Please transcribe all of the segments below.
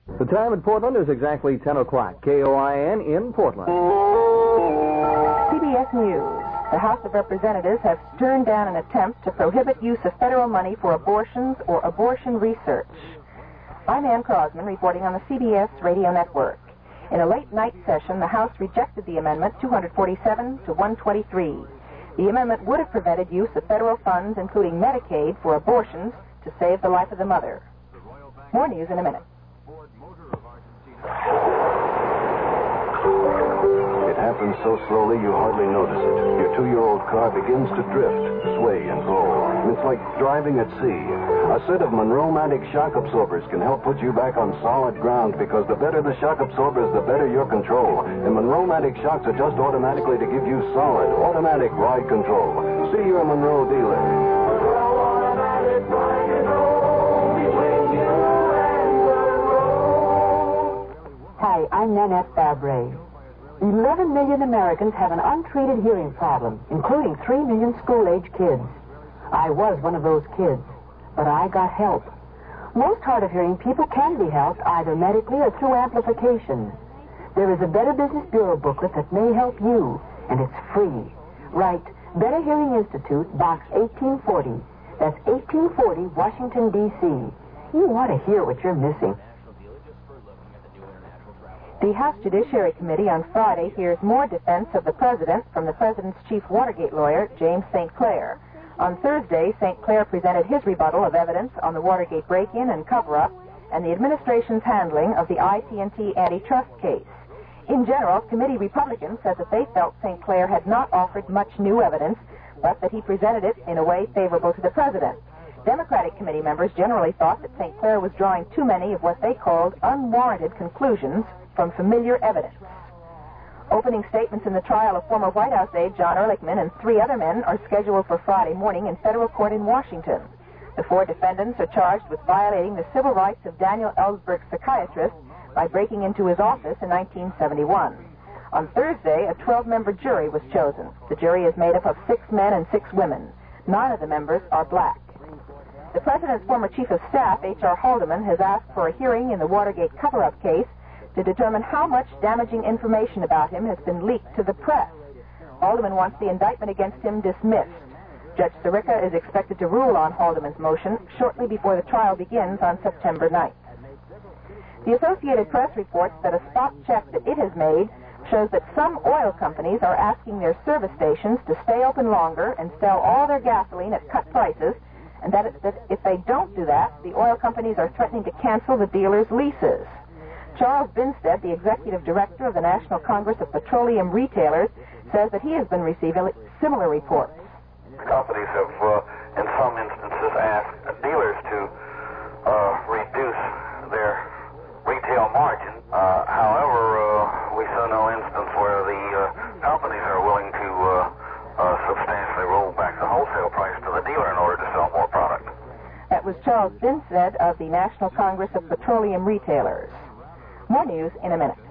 The time in Portland is exactly 10 o'clock. KOIN in Portland. CBS News. The House of Representatives has turned down an attempt to prohibit use of federal money for abortions or abortion research. I'm Ann Crosman reporting on the CBS radio network. In a late-night session, the House rejected the amendment 247 to 123. The amendment would have prevented use of federal funds, including Medicaid, for abortions to save the life of the mother. More news in a minute. It happens so slowly you hardly notice it. Your 2-year-old car begins to drift, sway, and roll. It's like driving at sea. A set of Monroe-Matic shock absorbers can help put you back on solid ground, because the better the shock absorbers, the better your control. And Monroe-Matic shocks adjust automatically to give you solid, automatic ride control. See your Monroe dealer. Automatic ride control between you and Monroe. Hi, I'm Nanette Fabre. 11 million Americans have an untreated hearing problem, including 3 million school-age kids. I was one of those kids, but I got help. Most hard-of-hearing people can be helped either medically or through amplification. There is a Better Business Bureau booklet that may help you, and it's free. Write Better Hearing Institute, Box 1840. That's 1840, Washington, D.C. You want to hear what you're missing. The House Judiciary Committee on Friday hears more defense of the president from the president's chief Watergate lawyer, James St. Clair. On Thursday, St. Clair presented his rebuttal of evidence on the Watergate break-in and cover-up and the administration's handling of the IT&T antitrust case. In general, committee Republicans said that they felt St. Clair had not offered much new evidence, but that he presented it in a way favorable to the president. Democratic committee members generally thought that St. Clair was drawing too many of what they called unwarranted conclusions from familiar evidence. Opening statements in the trial of former White House aide John Ehrlichman and 3 other men are scheduled for Friday morning in federal court in Washington. The 4 defendants are charged with violating the civil rights of Daniel Ellsberg, psychiatrist, by breaking into his office in 1971. On Thursday, a 12-member jury was chosen. The jury is made up of 6 men and 6 women. 9 of the members are black. The president's former chief of staff, H.R. Haldeman, has asked for a hearing in the Watergate cover-up case to determine how much damaging information about him has been leaked to the press. Haldeman wants the indictment against him dismissed. Judge Sirica is expected to rule on Haldeman's motion shortly before the trial begins on September 9th. The Associated Press reports that a spot check that it has made shows that some oil companies are asking their service stations to stay open longer and sell all their gasoline at cut prices, and that if they don't do that, the oil companies are threatening to cancel the dealers' leases. Charles Binstead, the executive director of the National Congress of Petroleum Retailers, says that he has been receiving similar reports. Companies have, in some instances, asked dealers to reduce their retail margin. However, we saw no instance where the companies are willing to substantially roll back the wholesale price to the dealer in order to sell more product. That was Charles Binstead of the National Congress of Petroleum Retailers. More news in a minute.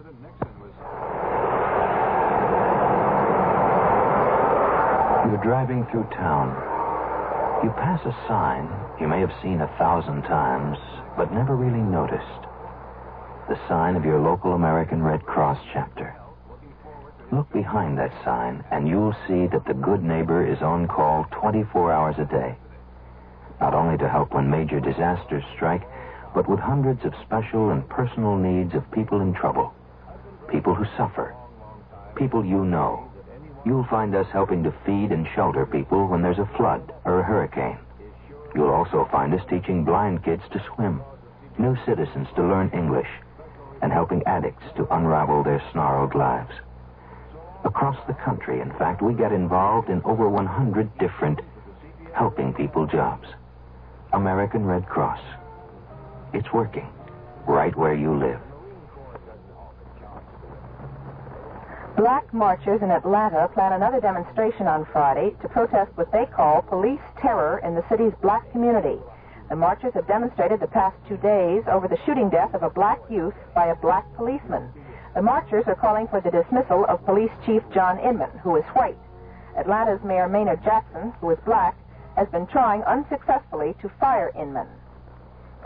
You're driving through town. You pass a sign you may have seen 1,000 times, but never really noticed. The sign of your local American Red Cross chapter. Look behind that sign, and you'll see that the Good Neighbor is on call 24 hours a day. Not only to help when major disasters strike, but with hundreds of special and personal needs of people in trouble. People who suffer. People you know. You'll find us helping to feed and shelter people when there's a flood or a hurricane. You'll also find us teaching blind kids to swim, new citizens to learn English, and helping addicts to unravel their snarled lives. Across the country, in fact, we get involved in over 100 different helping people jobs. American Red Cross. It's working right where you live. Black marchers in Atlanta plan another demonstration on Friday to protest what they call police terror in the city's black community. The marchers have demonstrated the past 2 days over the shooting death of a black youth by a black policeman. The marchers are calling for the dismissal of Police Chief John Inman, who is white. Atlanta's Mayor Maynard Jackson, who is black, has been trying unsuccessfully to fire Inman.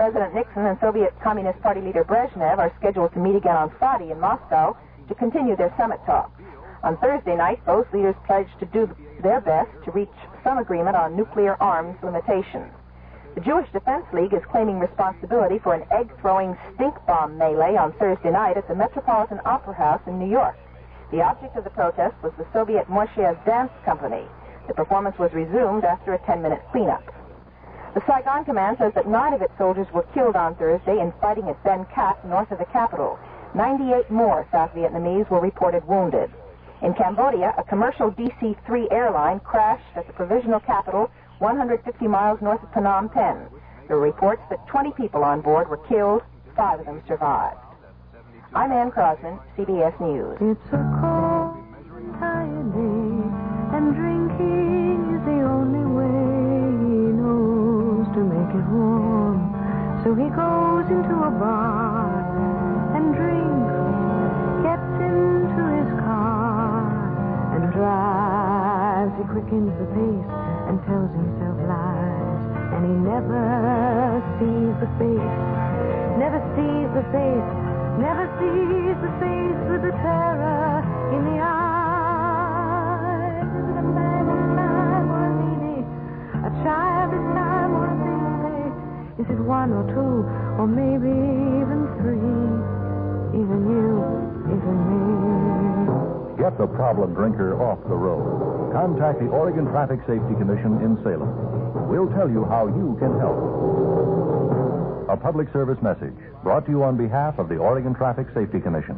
President Nixon and Soviet Communist Party leader Brezhnev are scheduled to meet again on Friday in Moscow to continue their summit talks. On Thursday night, both leaders pledged to do their best to reach some agreement on nuclear arms limitations. The Jewish Defense League is claiming responsibility for an egg-throwing stink bomb melee on Thursday night at the Metropolitan Opera House in New York. The object of the protest was the Soviet Moishev Dance Company. The performance was resumed after a 10-minute cleanup. The Saigon Command says that 9 of its soldiers were killed on Thursday in fighting at Ben Cat, north of the capital. 98 more South Vietnamese were reported wounded. In Cambodia, a commercial DC-3 airline crashed at the provisional capital 150 miles north of Phnom Penh. There are reports that 20 people on board were killed. 5 of them survived. I'm Ann Crosman, CBS News. It's a cold, tired day, and drinking is the only way he knows to make it warm. So he goes into a bar and drinks, gets into his car, and drives. He quickens the pace and tells himself lies, and he never sees the face, never sees the face, never sees the face with the terror in the eyes. Is it a man this time or a lady, a child this time or a baby? Is it 1 or 2 or maybe even 3? Even you, even me. Get the problem drinker off the road. Contact the Oregon Traffic Safety Commission in Salem. We'll tell you how you can help. A public service message brought to you on behalf of the Oregon Traffic Safety Commission.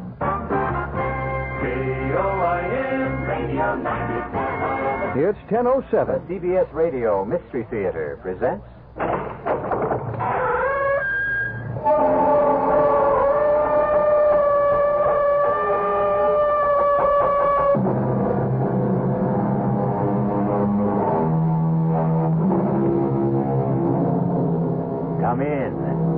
KOIN Radio 97. It's 10:07. CBS Radio Mystery Theater presents... Come in.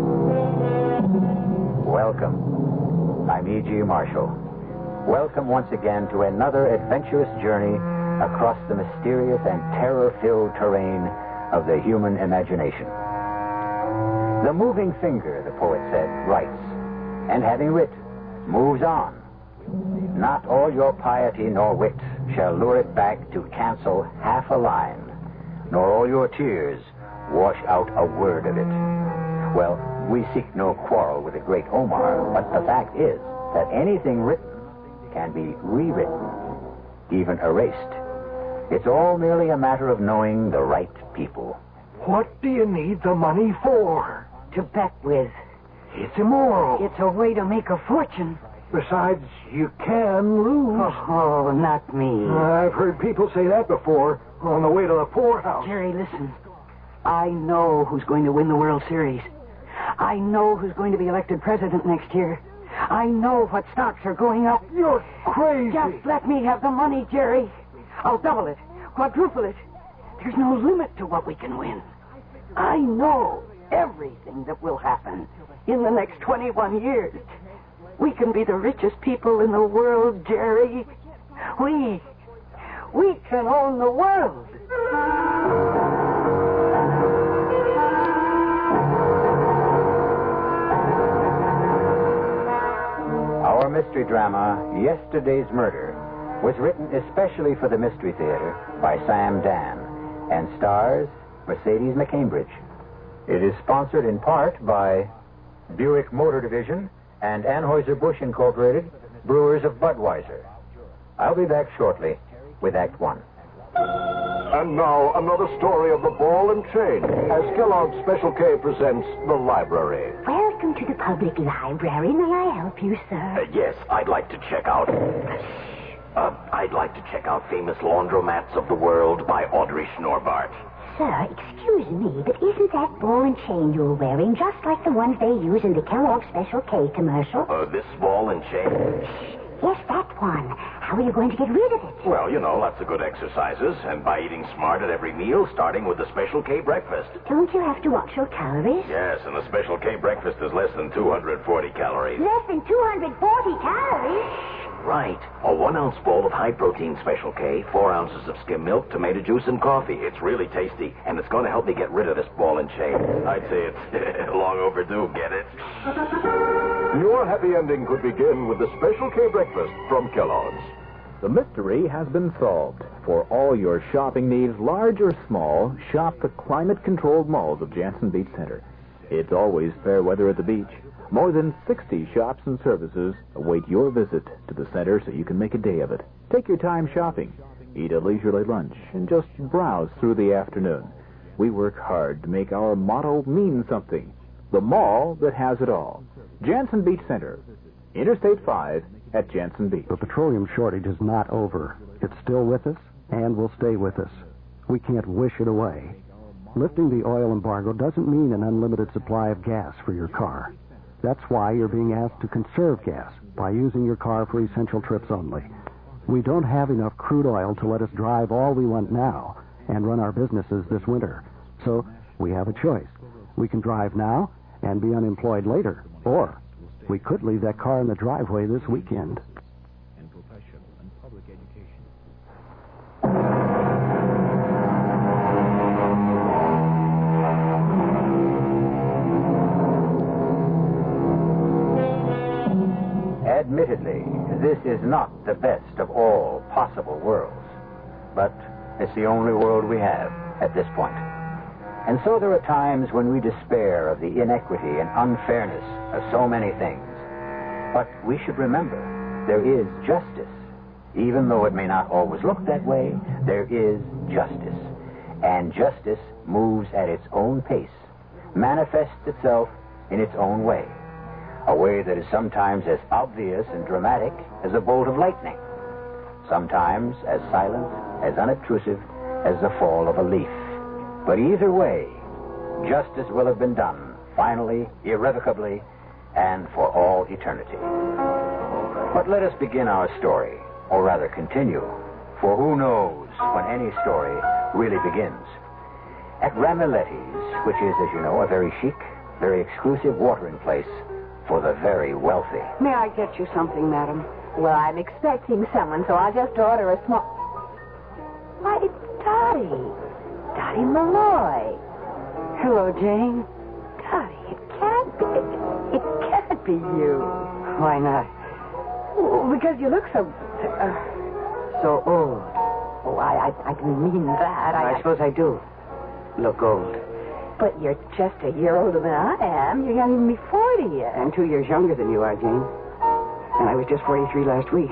Welcome. I'm E.G. Marshall. Welcome once again to another adventurous journey across the mysterious and terror-filled terrain of the human imagination. The moving finger, the poet said, writes, and having writ, moves on. Not all your piety nor wit shall lure it back to cancel half a line, nor all your tears wash out a word of it. Well, we seek no quarrel with the great Omar, but the fact is that anything written can be rewritten, even erased. It's all merely a matter of knowing the right people. What do you need the money for? To bet with. It's immoral. It's a way to make a fortune. Besides, you can lose. Oh, not me. I've heard people say that before on the way to the poorhouse. Jerry, listen. I know who's going to win the World Series. I know who's going to be elected president next year. I know what stocks are going up. You're crazy. Just let me have the money, Jerry. I'll double it, quadruple it. There's no limit to what we can win. I know everything that will happen in the next 21 years. We can be the richest people in the world, Jerry. We can own the world. Our mystery drama, Yesterday's Murder, was written especially for the Mystery Theater by Sam Dan and stars Mercedes McCambridge. It is sponsored in part by Buick Motor Division and Anheuser-Busch Incorporated, brewers of Budweiser. I'll be back shortly with Act One. And now, another story of the ball and chain, as Kellogg's Special K presents The Library. Welcome to the public library. May I help you, sir? Yes, I'd like to check out... Famous Laundromats of the World by Audrey Schnorbart. Sir, excuse me, but isn't that ball and chain you're wearing just like the ones they use in the Kellogg's Special K commercial? This ball and chain? Yes, that one. How are you going to get rid of it? Well, lots of good exercises, and by eating smart at every meal, starting with the Special K breakfast. Don't you have to watch your calories? Yes, and the Special K breakfast is less than 240 calories. Less than 240 calories? right. A 1 ounce bowl of high-protein Special K, 4 ounces of skim milk, tomato juice, and coffee. It's really tasty, and it's going to help me get rid of this ball and chain. I'd say it's long overdue, get it? Your happy ending could begin with the Special K breakfast from Kellogg's. The mystery has been solved. For all your shopping needs, large or small, shop the climate-controlled malls of Jansen Beach Center. It's always fair weather at the beach. More than 60 shops and services await your visit to the center so you can make a day of it. Take your time shopping, eat a leisurely lunch, and just browse through the afternoon. We work hard to make our motto mean something. The mall that has it all. Jansen Beach Center, Interstate 5 at Jansen Beach. The petroleum shortage is not over. It's still with us and will stay with us. We can't wish it away. Lifting the oil embargo doesn't mean an unlimited supply of gas for your car. That's why you're being asked to conserve gas by using your car for essential trips only. We don't have enough crude oil to let us drive all we want now and run our businesses this winter. So we have a choice. We can drive now and be unemployed later, or we could leave that car in the driveway this weekend. Admittedly, this is not the best of all possible worlds, but it's the only world we have at this point. And so there are times when we despair of the inequity and unfairness of so many things. But we should remember, there is justice. Even though it may not always look that way, there is justice. And justice moves at its own pace, manifests itself in its own way. A way that is sometimes as obvious and dramatic as a bolt of lightning. Sometimes as silent, as unobtrusive as the fall of a leaf. But either way, justice will have been done, finally, irrevocably, and for all eternity. But let us begin our story, or rather continue, for who knows when any story really begins. At Ramiletti's, which is, as you know, a very chic, very exclusive watering place for the very wealthy. May I get you something, madam? Well, I'm expecting someone, so I'll just order a small... Why, it's Dottie. Dottie Malloy. Hello, Jane. Dottie, it can't be... It can't be you. Why not? Well, because you look so... So old. Oh, I didn't mean that. I suppose I do look old. But you're just a year older than I am. You're young than me 40 yet. I'm 2 years younger than you are, Jane. And I was just 43 last week.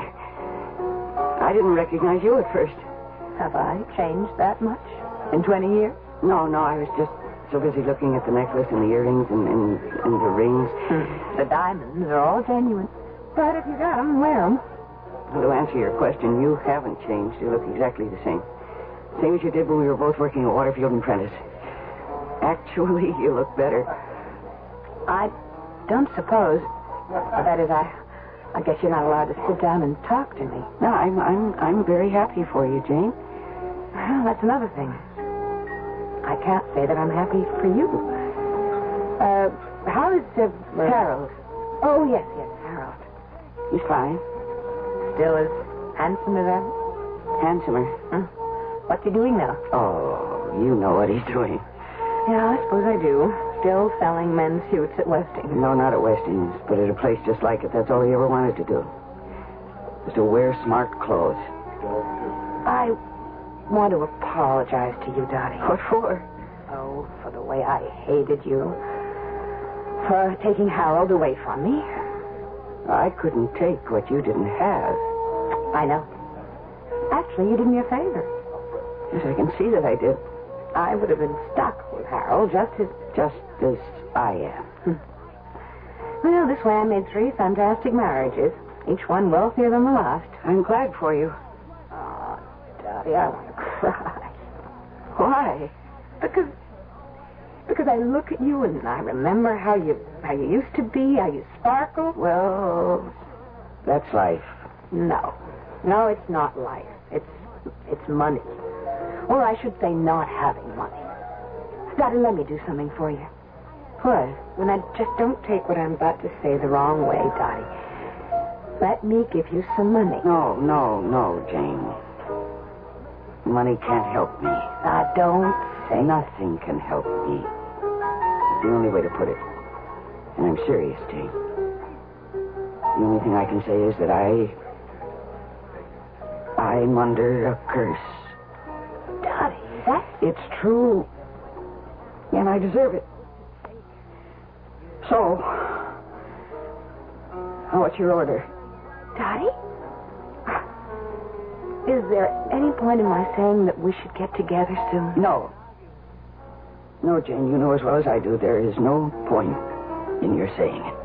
I didn't recognize you at first. Have I changed that much in 20 years? No, I was just so busy looking at the necklace and the earrings and the rings. The diamonds are all genuine. But if you got them, wear them. Well, to answer your question, you haven't changed. You look exactly the same. Same as you did when we were both working at Waterfield and Prentice. Actually, you look better. I don't suppose. That is, I guess you're not allowed to sit down and talk to me. No, I'm very happy for you, Jane. Well, that's another thing. I can't say that I'm happy for you. How is Harold? Oh, yes, Harold. He's fine. Still as handsome as ever? Handsomer. What's he doing now? Oh, you know what he's doing. Yeah, I suppose I do. Still selling men's suits at Westing's. No, not at Westing's, but at a place just like it. That's all he ever wanted to do. Was to wear smart clothes. I want to apologize to you, Dottie. What for? Oh, for the way I hated you. For taking Harold away from me. I couldn't take what you didn't have. I know. Actually, you did me a favor. Yes, I can see that I did. I would have been stuck with Harold just as I am. Well, this way I made 3 fantastic marriages, each one wealthier than the last. I'm glad for you. Oh, Dottie, I want to cry. Why? Because I look at you and I remember how you used to be, how you sparkle. Well, that's life. No, it's not life. It's money. Or I should say not having money. Dottie, let me do something for you. What? Well, now, just don't take what I'm about to say the wrong way, Dottie. Let me give you some money. No, Jane. Money can't help me. Now, don't say. Nothing can help me. It's the only way to put it. And I'm serious, Jane. The only thing I can say is that I'm under a curse. Dottie, that... It's true. And I deserve it. So, what's your order? Dottie? Is there any point in my saying that we should get together soon? No. No, Jane, you know as well as I do, there is no point in your saying it.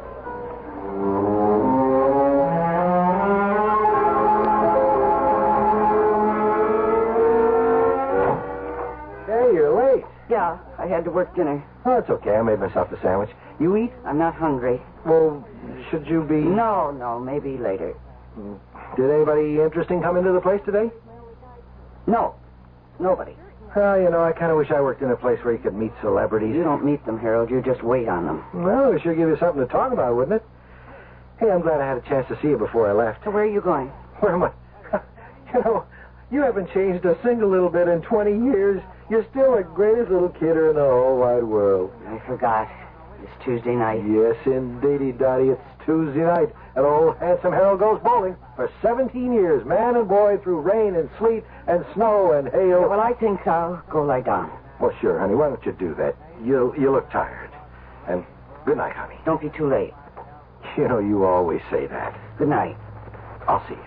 Hey, you're late. Yeah, I had to work dinner. Oh, it's okay. I made myself a sandwich. You eat? I'm not hungry. Well, should you be... No, maybe later. Did anybody interesting come into the place today? No, nobody. Well, I kind of wish I worked in a place where you could meet celebrities. You don't meet them, Harold. You just wait on them. Well, it sure give you something to talk about, wouldn't it? Hey, I'm glad I had a chance to see you before I left. So where are you going? Where am I? You haven't changed a single little bit in 20 years. You're still the greatest little kidder in the whole wide world. I forgot. It's Tuesday night. Yes, indeedy, Dottie. It's Tuesday night. And old handsome Harold goes bowling. For 17 years, man and boy, through rain and sleet and snow and hail. Yeah, well, I think I'll go lie down. Well, sure, honey. Why don't you do that? You look tired. And good night, honey. Don't be too late. You always say that. Good night. I'll see you.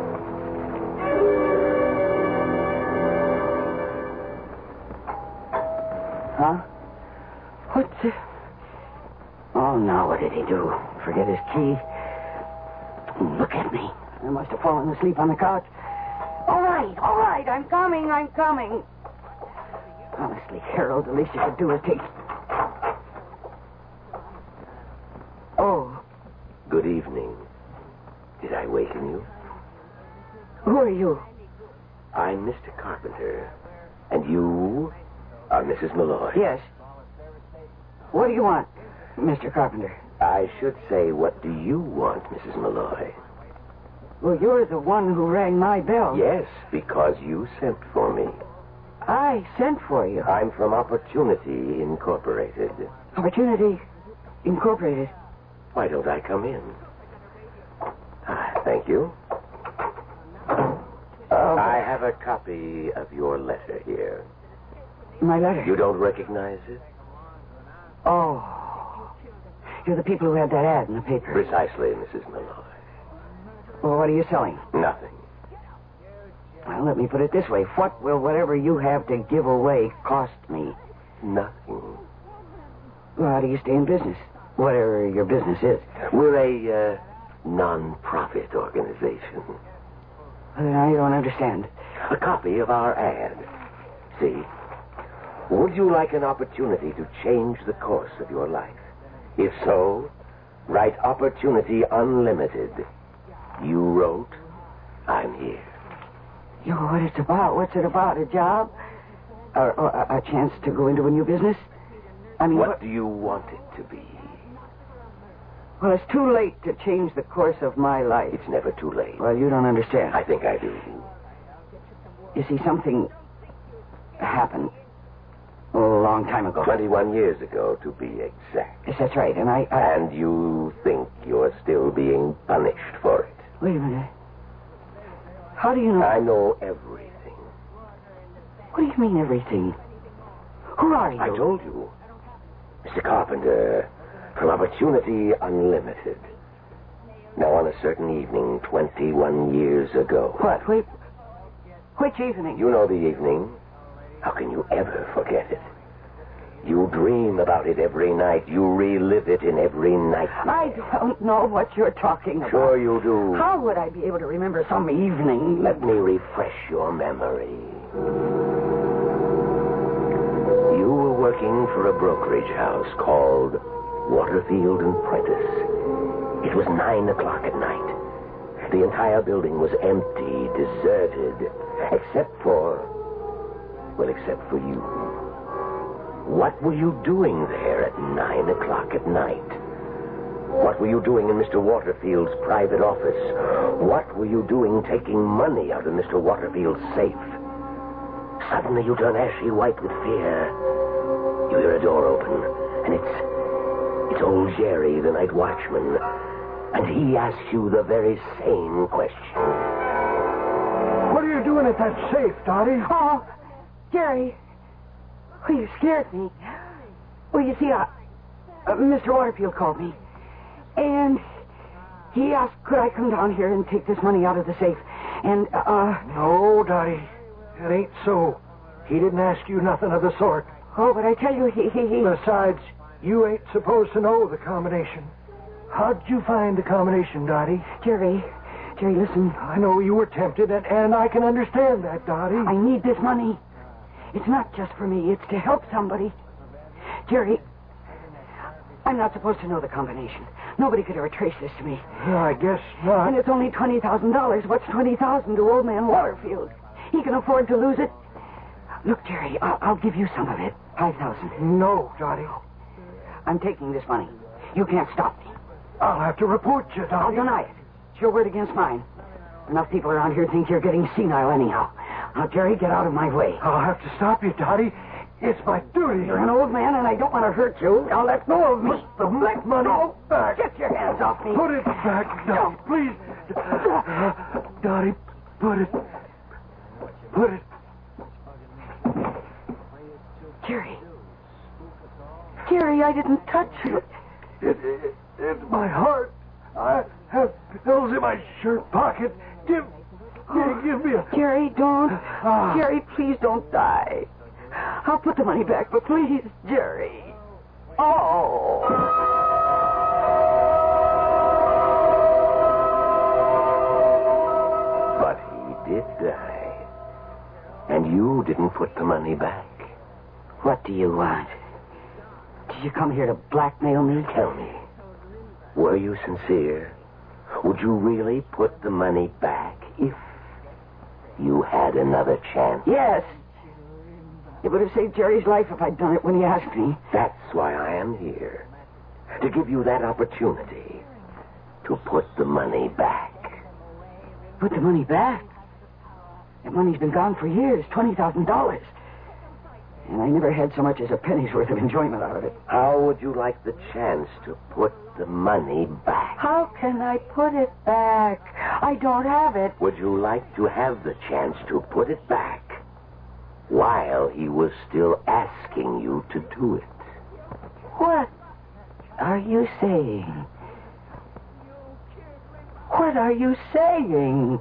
Huh? What's it? Oh, now what did he do? Forget his key? Look at me. I must have fallen asleep on the couch. All right. I'm coming. Honestly, Harold, the least you could do is take... Oh. Good evening. Did I waken you? Who are you? I'm Mr. Carpenter. And you are Mrs. Malloy. Yes. What do you want, Mr. Carpenter? I should say, what do you want, Mrs. Malloy? Well, you're the one who rang my bell. Yes, because you sent for me. I sent for you. I'm from Opportunity Incorporated. Opportunity Incorporated? Why don't I come in? Thank you. I have a copy of your letter here. My letter? You don't recognize it? Oh. You're the people who had that ad in the paper. Precisely, Mrs. Malloy. Well, what are you selling? Nothing. Well, let me put it this way. What will whatever you have to give away cost me? Nothing. Well, how do you stay in business? Whatever your business is. We're a non-profit organization. I don't understand. A copy of our ad. See? Would you like an opportunity to change the course of your life? If so, write Opportunity Unlimited. You wrote, I'm here. You know what it's about? What's it about? A job? Or a chance to go into a new business? I mean, what do you want it to be? Well, it's too late to change the course of my life. It's never too late. Well, you don't understand. I think I do. You see, something happened a long time ago. 21 years ago, to be exact. Yes, that's right, and I... And you think you're still being punished for it? Wait a minute. How do you know... I know everything. What do you mean, everything? Who are you? I told you. Mr. Carpenter, from Opportunity Unlimited. Now, on a certain evening, 21 years ago... What? Wait. Which evening? You know the evening. How can you ever forget it? You dream about it every night. You relive it in every nightmare. I don't know what you're talking about. Sure you do. How would I be able to remember some evening? Let me refresh your memory. You were working for a brokerage house called Waterfield and Prentice. It was 9 o'clock at night. The entire building was empty, deserted, except for you. What were you doing there at 9 o'clock at night? What What were you doing in Mr. Waterfield's private office? What were you doing taking money out of Mr. Waterfield's safe? Suddenly you turn ashy white with fear. You hear a door open, and it's old Jerry, the night watchman. And he asks you the very same question. What are you doing at that safe, Dottie? Oh, Jerry. Well, you scared me. Well, you see, Mr. Waterfield called me. And he asked, could I come down here and take this money out of the safe? And, No, Dottie. It ain't so. He didn't ask you nothing of the sort. Oh, but I tell you, he... Besides, you ain't supposed to know the combination. How'd you find the combination, Dottie? Jerry, listen. I know you were tempted, and I can understand that, Dottie. I need this money. It's not just for me. It's to help somebody. Jerry, I'm not supposed to know the combination. Nobody could ever trace this to me. No, I guess not. And it's only $20,000. What's $20,000 to old man Waterfield? He can afford to lose it. Look, Jerry, I'll give you some of it. $5,000. No, Dottie. I'm taking this money. You can't stop me. I'll have to report you, Dottie. I'll deny it. It's your word against mine. Enough people around here think you're getting senile anyhow. Now, Jerry, get out of my way. I'll have to stop you, Dottie. It's my duty. You're an old man, and I don't want to hurt you. Now let go of me. Put the black money back. Get your hands off me. Put it back, Dottie, please. Dottie, put it. Jerry, I didn't touch you. It's my heart. I have pills in my shirt pocket. Give me a... Jerry, don't. Jerry, please don't die. I'll put the money back, but please, Jerry. Oh. But he did die. And you didn't put the money back. What do you want? Did you come here to blackmail me? Tell me, were you sincere? Would you really put the money back if you had another chance? Yes. It would have saved Jerry's life if I'd done it when he asked me. That's why I am here. To give you that opportunity to put the money back. Put the money back? That money's been gone for years, $20,000. And I never had so much as a penny's worth of enjoyment out of it. How would you like the chance to put the money back? How can I put it back? I don't have it. Would you like to have the chance to put it back while he was still asking you to do it? What are you saying? What are you saying?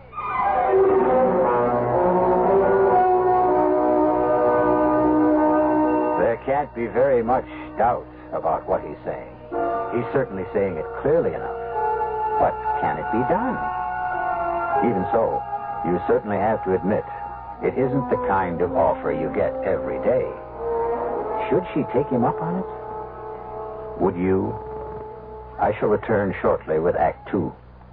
There can't be very much doubt about what he's saying. He's certainly saying it clearly enough. But can it be done? Even so, you certainly have to admit it isn't the kind of offer you get every day. Should she take him up on it? Would you? I shall return shortly with Act 2.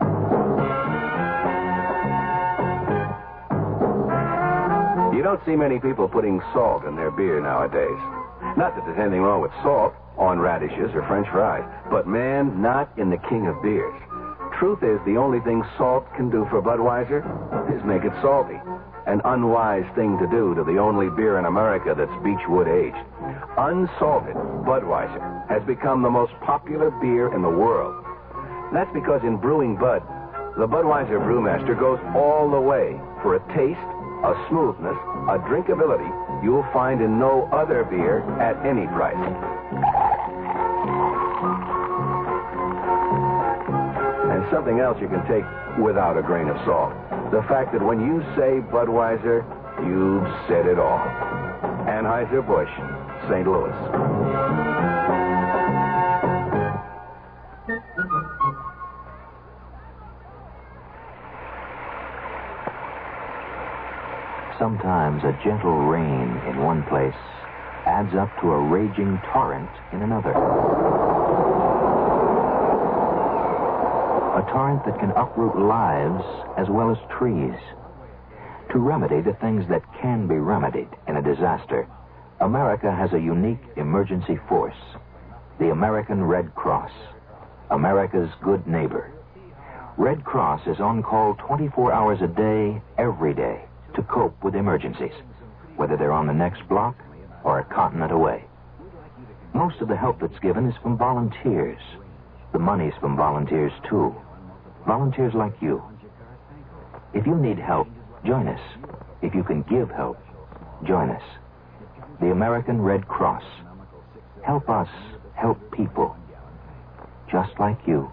You don't see many people putting salt in their beer nowadays. Not that there's anything wrong with salt on radishes or French fries, but man, not in the king of beers. Truth is, the only thing salt can do for Budweiser is make it salty. An unwise thing to do to the only beer in America that's Beechwood aged. Unsalted Budweiser has become the most popular beer in the world. That's because in brewing Bud, the Budweiser brewmaster goes all the way for a taste, a smoothness, a drinkability you'll find in no other beer at any price. And something else you can take without a grain of salt. The fact that when you say Budweiser, you've said it all. Anheuser-Busch, St. Louis. Sometimes a gentle rain in one place adds up to a raging torrent in another. A torrent that can uproot lives as well as trees. To remedy the things that can be remedied in a disaster, America has a unique emergency force, the American Red Cross. America's good neighbor. Red Cross is on call 24 hours a day, every day, to cope with emergencies, whether they're on the next block or a continent away. Most of the help that's given is from volunteers. The money's from volunteers, too. Volunteers like you. If you need help, join us. If you can give help, join us. The American Red Cross. Help us help people. Just like you.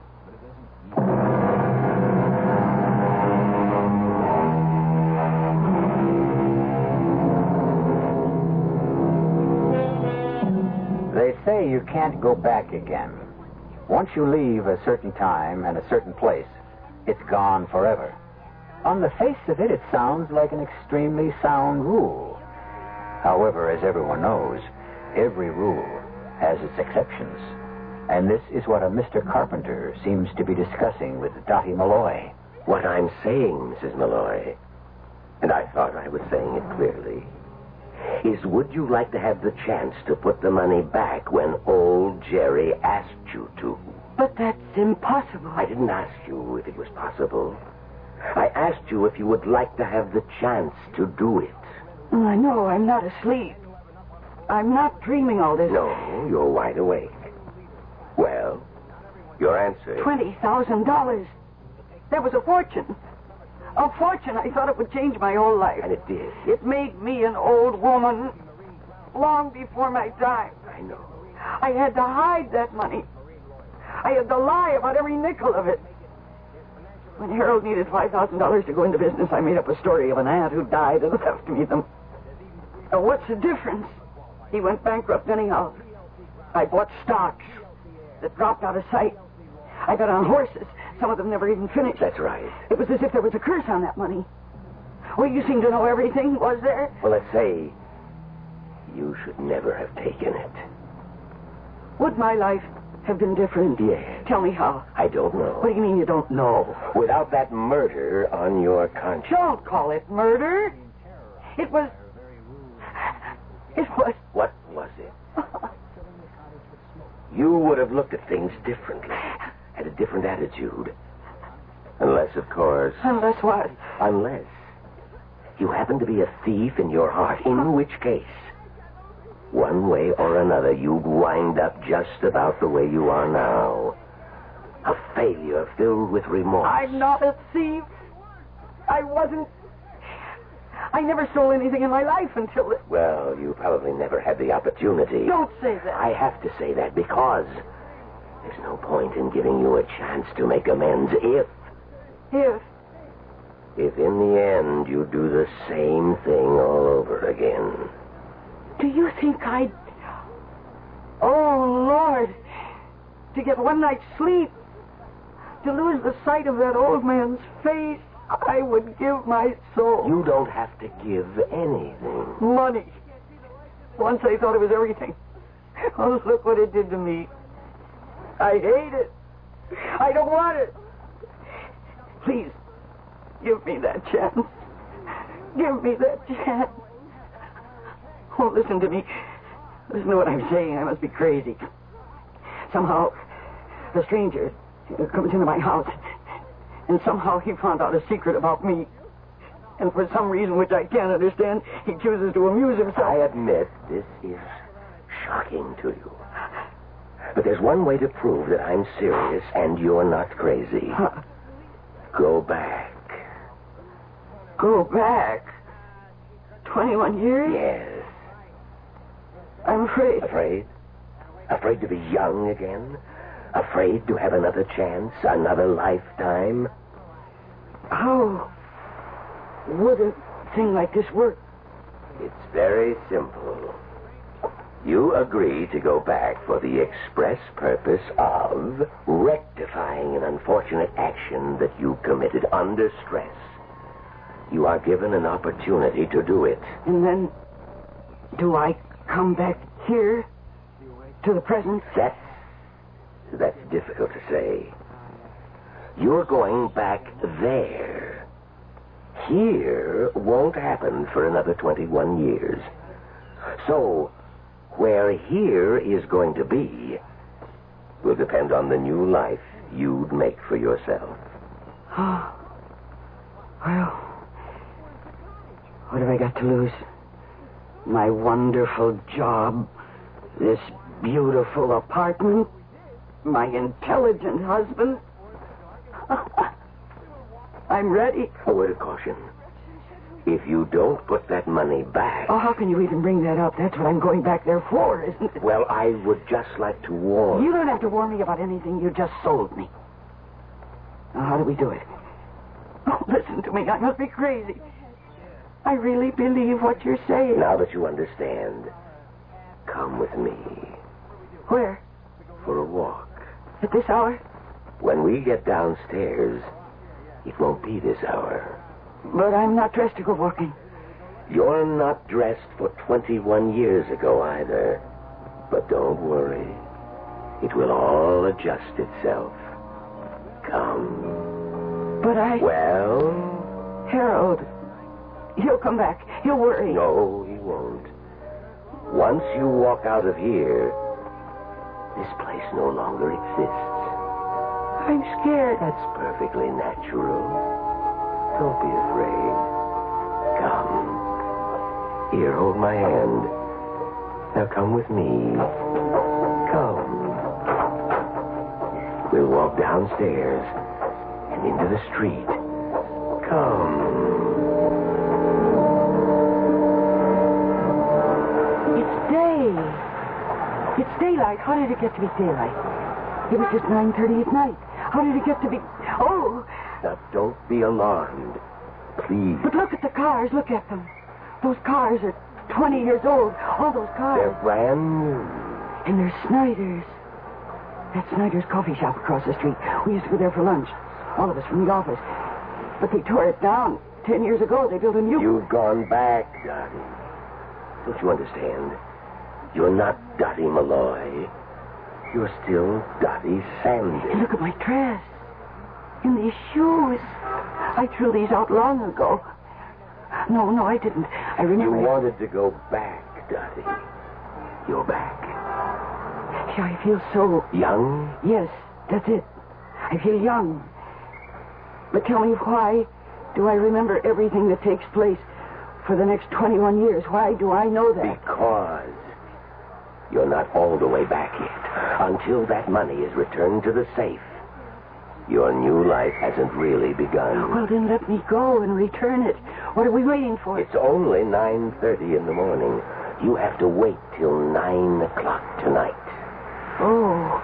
They say you can't go back again. Once you leave a certain time and a certain place, it's gone forever. On the face of it, it sounds like an extremely sound rule. However, as everyone knows, every rule has its exceptions. And this is what a Mr. Carpenter seems to be discussing with Dottie Malloy. What I'm saying, Mrs. Malloy, and I thought I was saying it clearly, is would you like to have the chance to put the money back when old Jerry asked you to? But that's impossible. I didn't ask you if it was possible. I asked you if you would like to have the chance to do it. I know, I'm not asleep. I'm not dreaming all this. No, you're wide awake. Well, your answer... $20,000. That was a fortune. A fortune. I thought it would change my whole life. And it did. It made me an old woman long before my time. I know. I had to hide that money. I had to lie about every nickel of it. When Harold needed $5,000 to go into business, I made up a story of an aunt who died and left me them. Now, what's the difference? He went bankrupt anyhow. I bought stocks that dropped out of sight. I got on horses. Some of them never even finished. That's right. It was as if there was a curse on that money. Well, you seem to know everything, was there? Well, let's say you should never have taken it. Would my life have been different? Yes. Tell me how. I don't know. What do you mean you don't know? Without that murder on your conscience. Don't call it murder. It was... What was it? You would have looked at things differently. Had a different attitude. Unless, of course... Unless what? Unless you happen to be a thief in your heart. In which case, one way or another, you'd wind up just about the way you are now. A failure filled with remorse. I'm not a thief. I wasn't... I never stole anything in my life until... Well, you probably never had the opportunity. Don't say that. I have to say that because there's no point in giving you a chance to make amends if in the end you do the same thing all over again. Do you think I'd... Oh, Lord. To get one night's sleep. To lose the sight of that old man's face. I would give my soul. You don't have to give anything. Money. Once I thought it was everything. Oh, look what it did to me. I hate it. I don't want it. Please, give me that chance. Give me that chance. Oh, listen to me. Listen to what I'm saying. I must be crazy. Somehow, a stranger comes into my house. And somehow he found out a secret about me. And for some reason which I can't understand, he chooses to amuse himself. I admit this is shocking to you. But there's one way to prove that I'm serious and you're not crazy. Go back. Go back? 21 years? Yes. I'm afraid. Afraid? Afraid to be young again? Afraid to have another chance, another lifetime? How would a thing like this work? It's very simple. You agree to go back for the express purpose of rectifying an unfortunate action that you committed under stress. You are given an opportunity to do it. And then, do I come back here to the present? That's difficult to say. You're going back there. Here won't happen for another 21 years. So, where here is going to be, will depend on the new life you'd make for yourself. Oh. Well, what have I got to lose? My wonderful job, this beautiful apartment, my intelligent husband. I'm ready. A word of caution. If you don't put that money back... Oh, how can you even bring that up? That's what I'm going back there for, isn't it? Well, I would just like to warn... You don't have to warn me about anything. You just sold me. Now, how do we do it? Oh, listen to me. I must be crazy. I really believe what you're saying. Now that you understand, come with me. Where? For a walk. At this hour? When we get downstairs, it won't be this hour. But I'm not dressed to go walking. You're not dressed for 21 years ago either. But don't worry. It will all adjust itself. Come. But Well? Harold. He'll come back. He'll worry. No, he won't. Once you walk out of here, this place no longer exists. I'm scared. That's perfectly natural. Don't be afraid. Come. Here, hold my hand. Now come with me. Come. We'll walk downstairs and into the street. Come. It's daylight. How did it get to be daylight? It was just 9:30 at night. How did it get to be... Oh! Now, don't be alarmed. Please. But look at the cars. Look at them. Those cars are 20 years old. All those cars. They're brand new. And they're Snyder's. That's Snyder's coffee shop across the street. We used to go there for lunch. All of us from the office. But they tore it down. 10 years ago, they built a new... You've gone back, Dottie. Don't you understand? You're not Dottie Malloy. You're still Dottie Sanders. And look at my dress. And these shoes. I threw these out long ago. No, I didn't. I remember... You wanted to go back, Dottie. You're back. Yeah, I feel so... Young? Yes, that's it. I feel young. But tell me, why do I remember everything that takes place for the next 21 years? Why do I know that? Because you're not all the way back yet. Until that money is returned to the safe, your new life hasn't really begun. Well, then let me go and return it. What are we waiting for? It's only 9:30 in the morning. You have to wait till 9 o'clock tonight. Oh.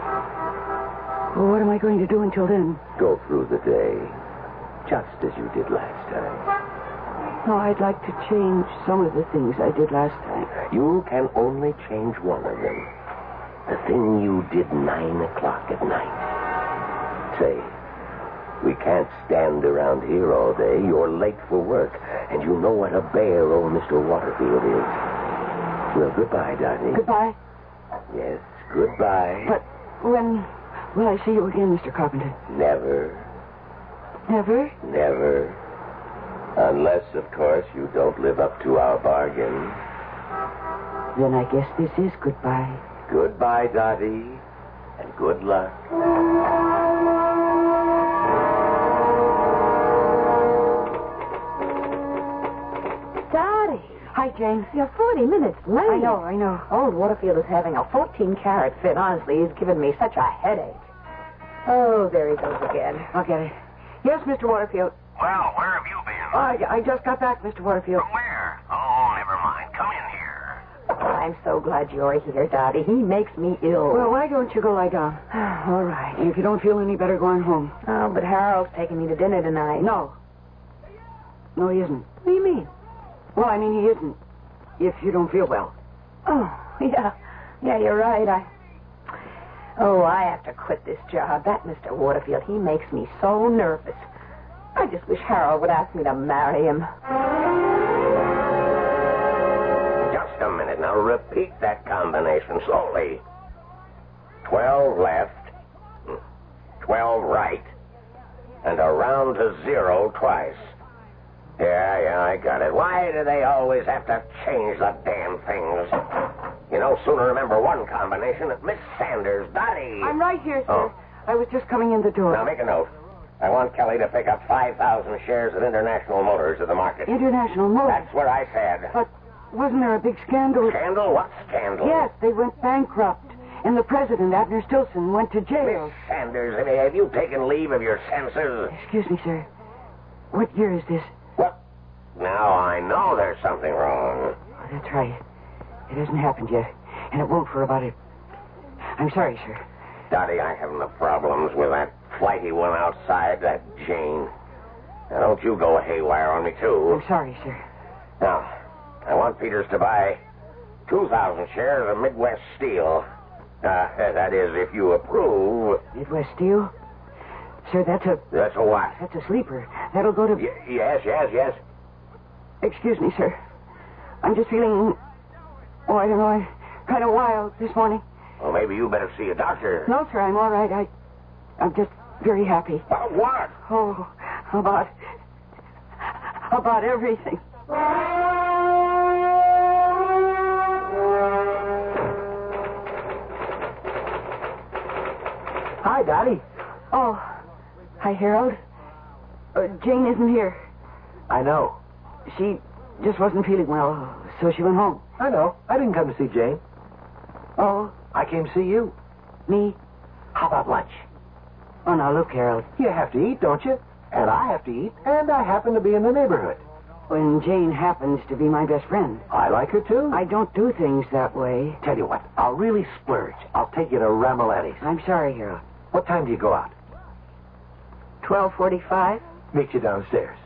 Well, what am I going to do until then? Go through the day, just as you did last time. No, I'd like to change some of the things I did last time. You can only change one of them. The thing you did 9 o'clock at night. Say, we can't stand around here all day. You're late for work, and you know what a bear old Mr. Waterfield is. Well, goodbye, Dottie. Goodbye? Yes, goodbye. But when will I see you again, Mr. Carpenter? Never. Never? Never. Unless, of course, you don't live up to our bargain. Then I guess this is goodbye. Goodbye, Dottie, and good luck. Dottie. Hi, Jane. You're 40 minutes late. I know. Old Waterfield is having a 14-carat fit. Honestly, he's given me such a headache. Oh, there he goes again. I'll get it. Yes, Mr. Waterfield. Well, where have you been? I just got back, Mr. Waterfield. From where? Oh, never mind. Come in here. I'm so glad you're here, Dottie. He makes me ill. Well, why don't you go lie down? All right. If you don't feel any better, go on home. Oh, but Harold's taking me to dinner tonight. No, he isn't. What do you mean? Well, I mean, he isn't. If you don't feel well. Oh, yeah. Yeah, you're right. I have to quit this job. That Mr. Waterfield, he makes me so nervous. I just wish Harold would ask me to marry him. Just a minute. Now repeat that combination slowly. 12 left, 12 right, and a round to 0 twice. Yeah, I got it. Why do they always have to change the damn things? You no sooner remember one combination. Miss Sanders, Dottie. I'm right here, sir. Oh. I was just coming in the door. Now, make a note. I want Kelly to pick up 5,000 shares of International Motors at the market. International Motors? That's what I said. But wasn't there a big scandal? Scandal? What scandal? Yes, they went bankrupt. And the president, Abner Stilson, went to jail. Miss Sanders, have you taken leave of your senses? Excuse me, sir. What year is this? What? Now I know there's something wrong. Oh, that's right. It hasn't happened yet. And it won't for about it. I'm sorry, sir. Dottie, I have no problems with that flighty one outside, that Jane. Now, don't you go haywire on me, too. I'm sorry, sir. Now, I want Peters to buy 2,000 shares of Midwest Steel. That is, if you approve. Midwest Steel? Sir, that's a... That's a what? That's a sleeper. That'll go to... Yes. Excuse me, sir. I'm just feeling... Oh, I don't know. I'm kind of wild this morning. Well, maybe you better see a doctor. No, sir, I'm all right. I'm just very happy. About what? Oh, about everything. Hi, Dottie. Oh, hi, Harold. Jane isn't here. I know. She just wasn't feeling well, so she went home. I know. I didn't come to see Jane. Oh? I came to see you. Me? How about lunch? Oh, now, look, Harold. You have to eat, don't you? And I have to eat, and I happen to be in the neighborhood. When Jane happens to be my best friend. I like her, too. I don't do things that way. Tell you what, I'll really splurge. I'll take you to Ramoletti's. I'm sorry, Harold. What time do you go out? 12:45. Meet you downstairs.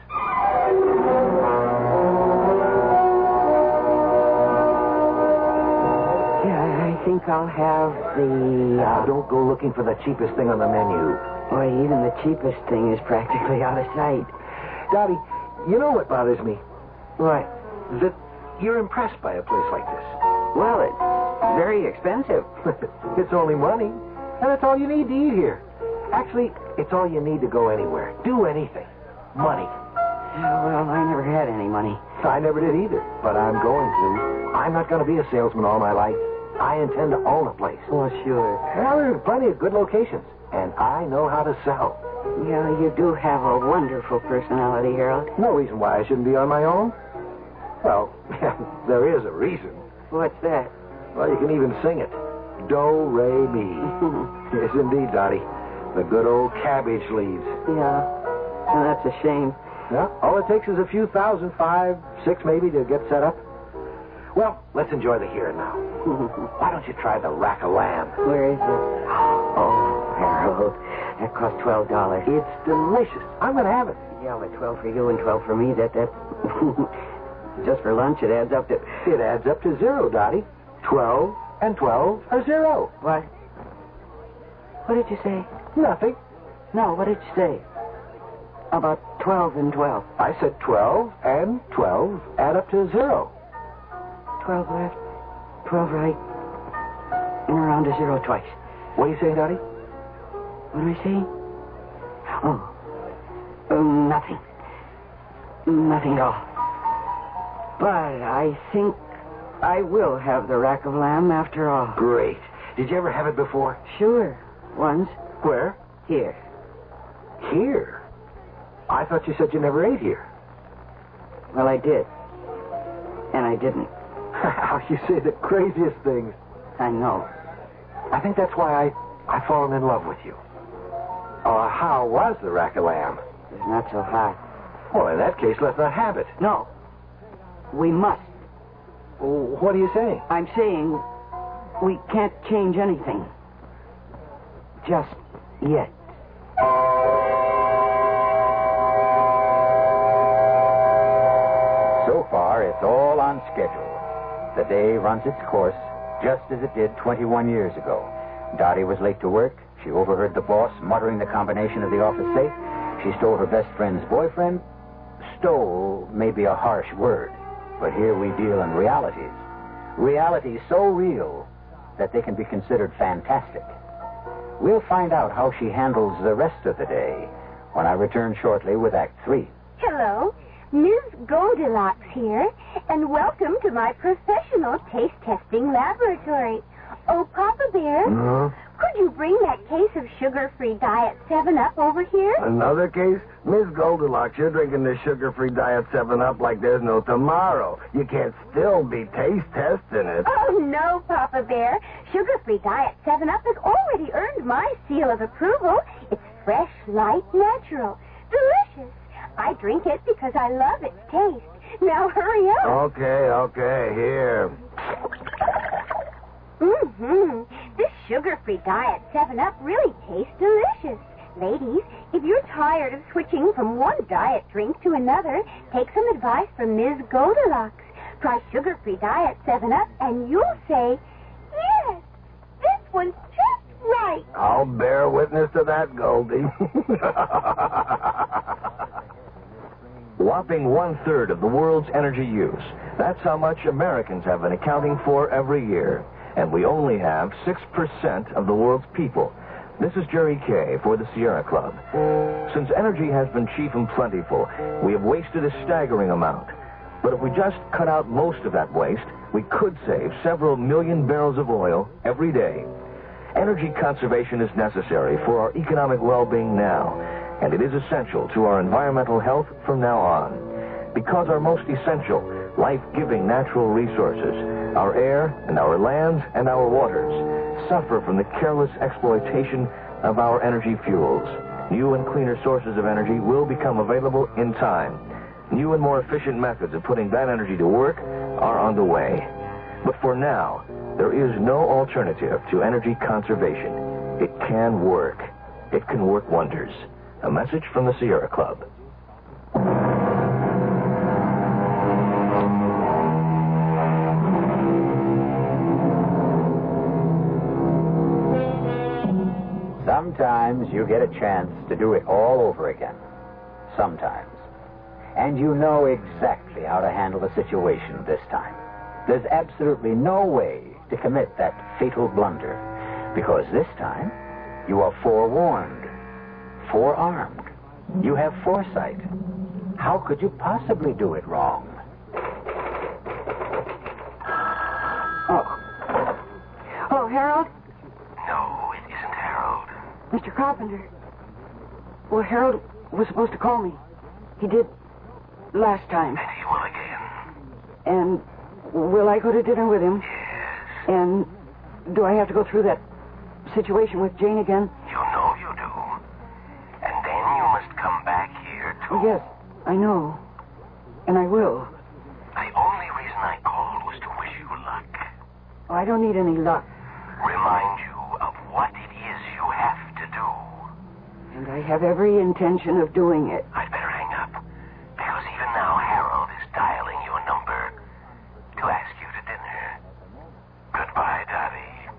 Yeah, I think I'll have the... Now, don't go looking for the cheapest thing on the menu. Boy, even the cheapest thing is practically out of sight. Dottie, you know what bothers me? What? That you're impressed by a place like this. Well, it's very expensive. It's only money. And it's all you need to eat here. Actually, it's all you need to go anywhere. Do anything. Money. Yeah, well, I never had any money. I never did either, but I'm going to. I'm not going to be a salesman all my life. I intend to own a place. Oh, sure. Well, there's plenty of good locations, and I know how to sell. Yeah, you do have a wonderful personality, Harold. No reason why I shouldn't be on my own. Well, there is a reason. What's that? Well, you can even sing it. Do, re, mi. Yes, indeed, Dottie. The good old cabbage leaves. Yeah. Well, that's a shame. Yeah, all it takes is a few thousand, 5, 6 maybe, to get set up. Well, let's enjoy the here and now. Why don't you try the rack of lamb? Where is it? Oh, Harold, that cost $12. It's delicious. I'm going to have it. Yeah, but 12 for you and 12 for me, that... Just for lunch, it adds up to... It adds up to 0, Dottie. 12 and 12 are 0. What? What did you say? Nothing. No, what did you say? About 12 and 12. I said 12 and 12 add up to 0. 12 left, 12 right, and around to 0 twice. What are you saying, Dottie? What am I saying? Oh, nothing. Nothing at all. But I think I will have the rack of lamb after all. Great. Did you ever have it before? Sure. Once. Where? Here. Here? I thought you said you never ate here. Well, I did. And I didn't. You say the craziest things. I know. I think that's why I've fallen in love with you. How was the rack of lamb? It's not so hot. Well, in that case, let's not have it. No. We must. What are you saying? I'm saying we can't change anything. Just yet. So far, it's all on schedule. The day runs its course, just as it did 21 years ago. Dottie was late to work. She overheard the boss muttering the combination of the office safe. She stole her best friend's boyfriend. Stole may be a harsh word, but here we deal in realities. Realities so real that they can be considered fantastic. We'll find out how she handles the rest of the day when I return shortly with Act 3. Hello. Ms. Goldilocks here, and welcome to my professional taste testing laboratory. Oh, Papa Bear, could you bring that case of sugar-free Diet 7-Up over here? Another case? Miss Goldilocks, you're drinking this sugar-free Diet 7-Up like there's no tomorrow. You can't still be taste testing it. Oh, no, Papa Bear. Sugar-free Diet 7-Up has already earned my seal of approval. It's fresh, light, natural. Delicious. I drink it because I love its taste. Now hurry up. Okay, here. This sugar-free Diet 7-Up really tastes delicious. Ladies, if you're tired of switching from one diet drink to another, take some advice from Ms. Goldilocks. Try sugar-free Diet 7-Up, and you'll say, yes, this one's just right. I'll bear witness to that, Goldie. Whopping 1/3 of the world's energy use. That's how much Americans have been accounting for every year. And we only have 6% of the world's people. This is Jerry Kay for the Sierra Club. Since energy has been cheap and plentiful, we have wasted a staggering amount. But if we just cut out most of that waste, we could save several million barrels of oil every day. Energy conservation is necessary for our economic well-being now, and it is essential to our environmental health from now on. Because our most essential, life-giving natural resources, our air and our lands and our waters, suffer from the careless exploitation of our energy fuels. New and cleaner sources of energy will become available in time. New and more efficient methods of putting that energy to work are on the way. But for now, there is no alternative to energy conservation. It can work. It can work wonders. A message from the Sierra Club. Sometimes you get a chance to do it all over again. Sometimes. And you know exactly how to handle the situation this time. There's absolutely no way to commit that fatal blunder, because this time you are forewarned, forearmed. You have foresight. How could you possibly do it wrong? Oh, Harold? No, it isn't Harold. Mr. Carpenter. Well, Harold was supposed to call me. He did last time. And he will again. And will I go to dinner with him? Yes. And do I have to go through that situation with Jane again? You know you do. And then you must come back here to... Yes, I know. And I will. The only reason I called was to wish you luck. Oh, I don't need any luck. Remind you of what it is you have to do. And I have every intention of doing it. I'd better hang up. Because even now Harold is dialing your number to ask you to dinner. Goodbye, Daddy.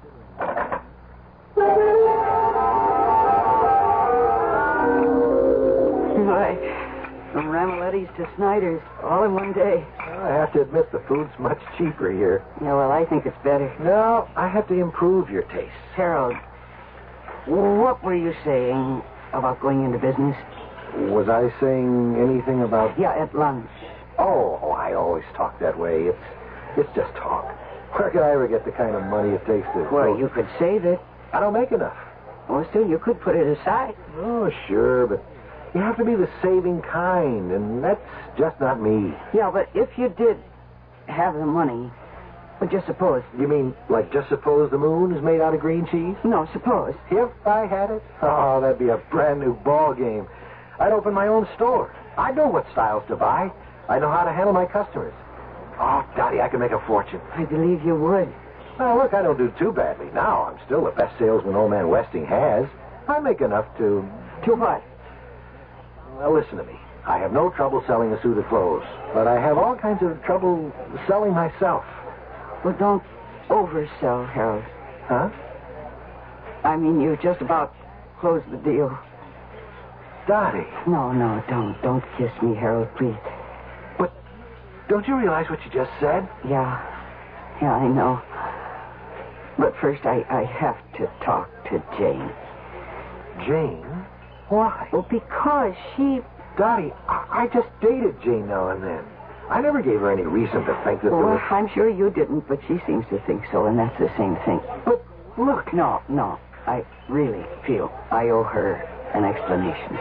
Why, from Ramoletti's to Snyder's, all in one day. I have to admit the food's much cheaper here. Yeah, well, I think it's better. No, I have to improve your taste. Harold, what were you saying about going into business? Was I saying anything about... Yeah, at lunch. Oh, I always talk that way. It's just talk. Where could I ever get the kind of money it takes to... Well, you could save it. I don't make enough. Well, still, you could put it aside. Oh, sure, but you have to be the saving kind, and that's just not me. Yeah, but if you did have the money, but just suppose... You mean, like, just suppose the moon is made out of green cheese? No, suppose. If I had it? Oh, that'd be a brand new ball game. I'd open my own store. I know what styles to buy. I know how to handle my customers. Oh, Dottie, I could make a fortune. I believe you would. Now, look, I don't do too badly now. I'm still the best salesman old man Westing has. I make enough to... To what? Well, listen to me. I have no trouble selling a suit of clothes, but I have all kinds of trouble selling myself. Well, don't oversell, Harold. Huh? I mean, you just about closed the deal. Dottie. No, don't. Don't kiss me, Harold, please. But don't you realize what you just said? Yeah, I know. But first, I have to talk to Jane. Jane? Why? Well, because she Dottie, I just dated Jane now and then. I never gave her any reason to think that there Well, was... I'm sure you didn't, but she seems to think so, and that's the same thing. But look... No. I really feel I owe her an explanation.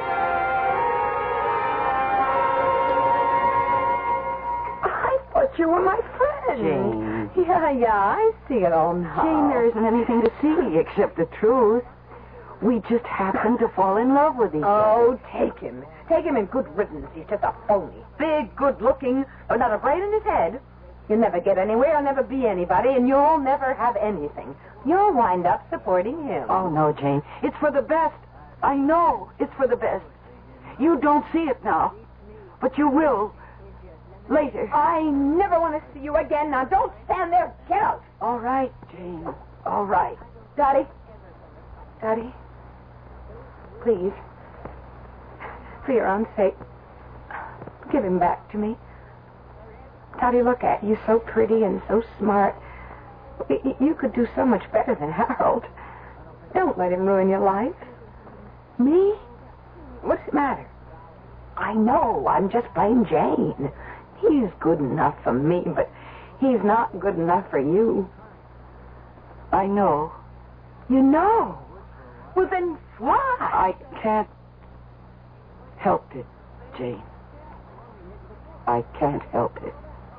I thought you were my friend. Jane. Yeah, I see it all now. Jane, there isn't anything to see except the truth. We just happened to fall in love with each other. Oh, take him. Take him in good riddance. He's just a phony. Big, good-looking, but not a brain in his head. You'll never get anywhere, you'll never be anybody, and you'll never have anything. You'll wind up supporting him. Oh, no, Jane. It's for the best. I know it's for the best. You don't see it now, but you will later. I never want to see you again. Now, don't stand there. Get out. All right, Jane. All right. Daddy, please, for your own sake, give him back to me. Daddy, look at you, so pretty and so smart. You could do so much better than Harold. Don't let him ruin your life. Me? What's the matter? I know, I'm just plain Jane. He's good enough for me, but he's not good enough for you. I know. You know? Well, then why? I can't help it, Jane. I can't help it.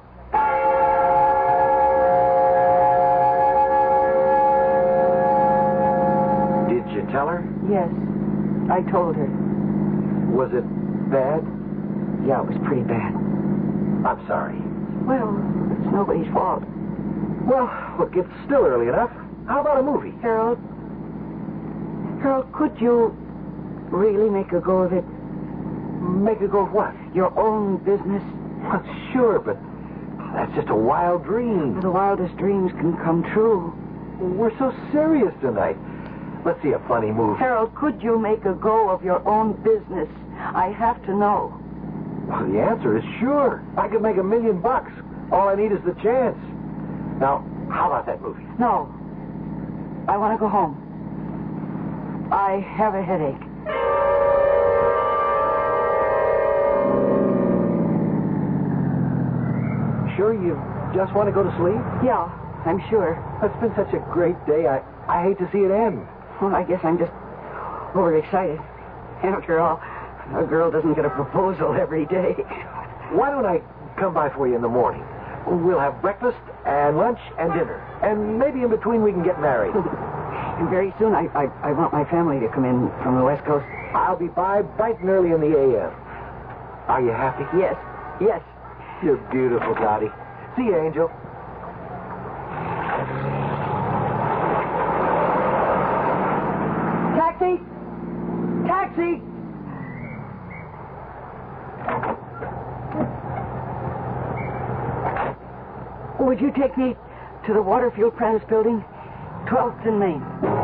Did you tell her? Yes, I told her. Was it bad? Yeah, it was pretty bad. I'm sorry. Well, it's nobody's fault. Well, look, it's still early enough. How about a movie? Harold, could you really make a go of it? Make a go of what? Your own business? Well, sure, but that's just a wild dream. The wildest dreams can come true. We're so serious tonight. Let's see a funny movie. Harold, could you make a go of your own business? I have to know. Well, the answer is sure. I could make $1 million. All I need is the chance. Now, how about that movie? No. I want to go home. I have a headache. Sure you just want to go to sleep? Yeah, I'm sure. It's been such a great day. I hate to see it end. Well, I guess I'm just overexcited. After all, a girl doesn't get a proposal every day. Why don't I come by for you in the morning? We'll have breakfast and lunch and dinner. And maybe in between we can get married. And very soon I want my family to come in from the West Coast. I'll be by bright and early in the a.m. Are you happy? Yes. You're beautiful, Dottie. See you, Angel. Taxi! Taxi! Would you take me to the Waterfield Prentice building? 12th and Main.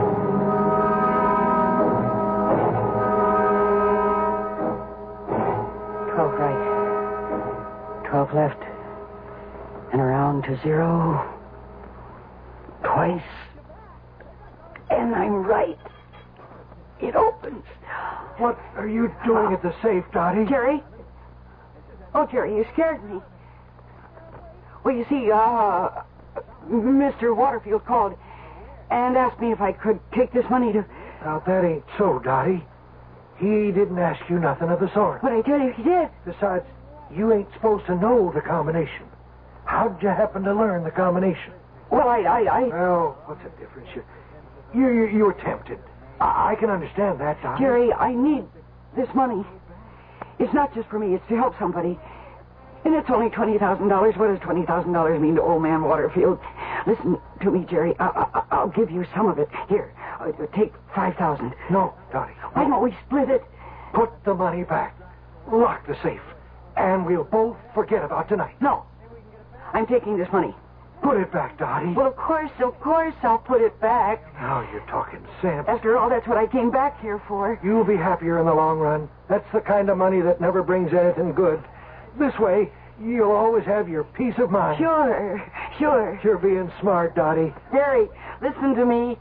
12 right. 12 left. And around to 0. Twice. And I'm right. It opens. What are you doing at the safe, Dottie? Jerry? Oh, Jerry, you scared me. Well, you see, Mr. Waterfield called and asked me if I could take this money to... Now, that ain't so, Dottie. He didn't ask you nothing of the sort. But I tell you, he did. Besides, you ain't supposed to know the combination. How'd you happen to learn the combination? Well, Well, what's the difference? You were tempted. I can understand that, Dottie. Jerry, I need this money. It's not just for me. It's to help somebody. And it's only $20,000. What does $20,000 mean to old man Waterfield? Listen to me, Jerry. I'll give you some of it. Here, take $5,000. No, Dottie. Why don't we split it? Put the money back. Lock the safe. And we'll both forget about tonight. No. I'm taking this money. Put it back, Dottie. Well, of course, I'll put it back. Now you're talking sense. After all, that's what I came back here for. You'll be happier in the long run. That's the kind of money that never brings anything good. This way, you'll always have your peace of mind. Sure. You're being smart, Dottie. Jerry, listen to me.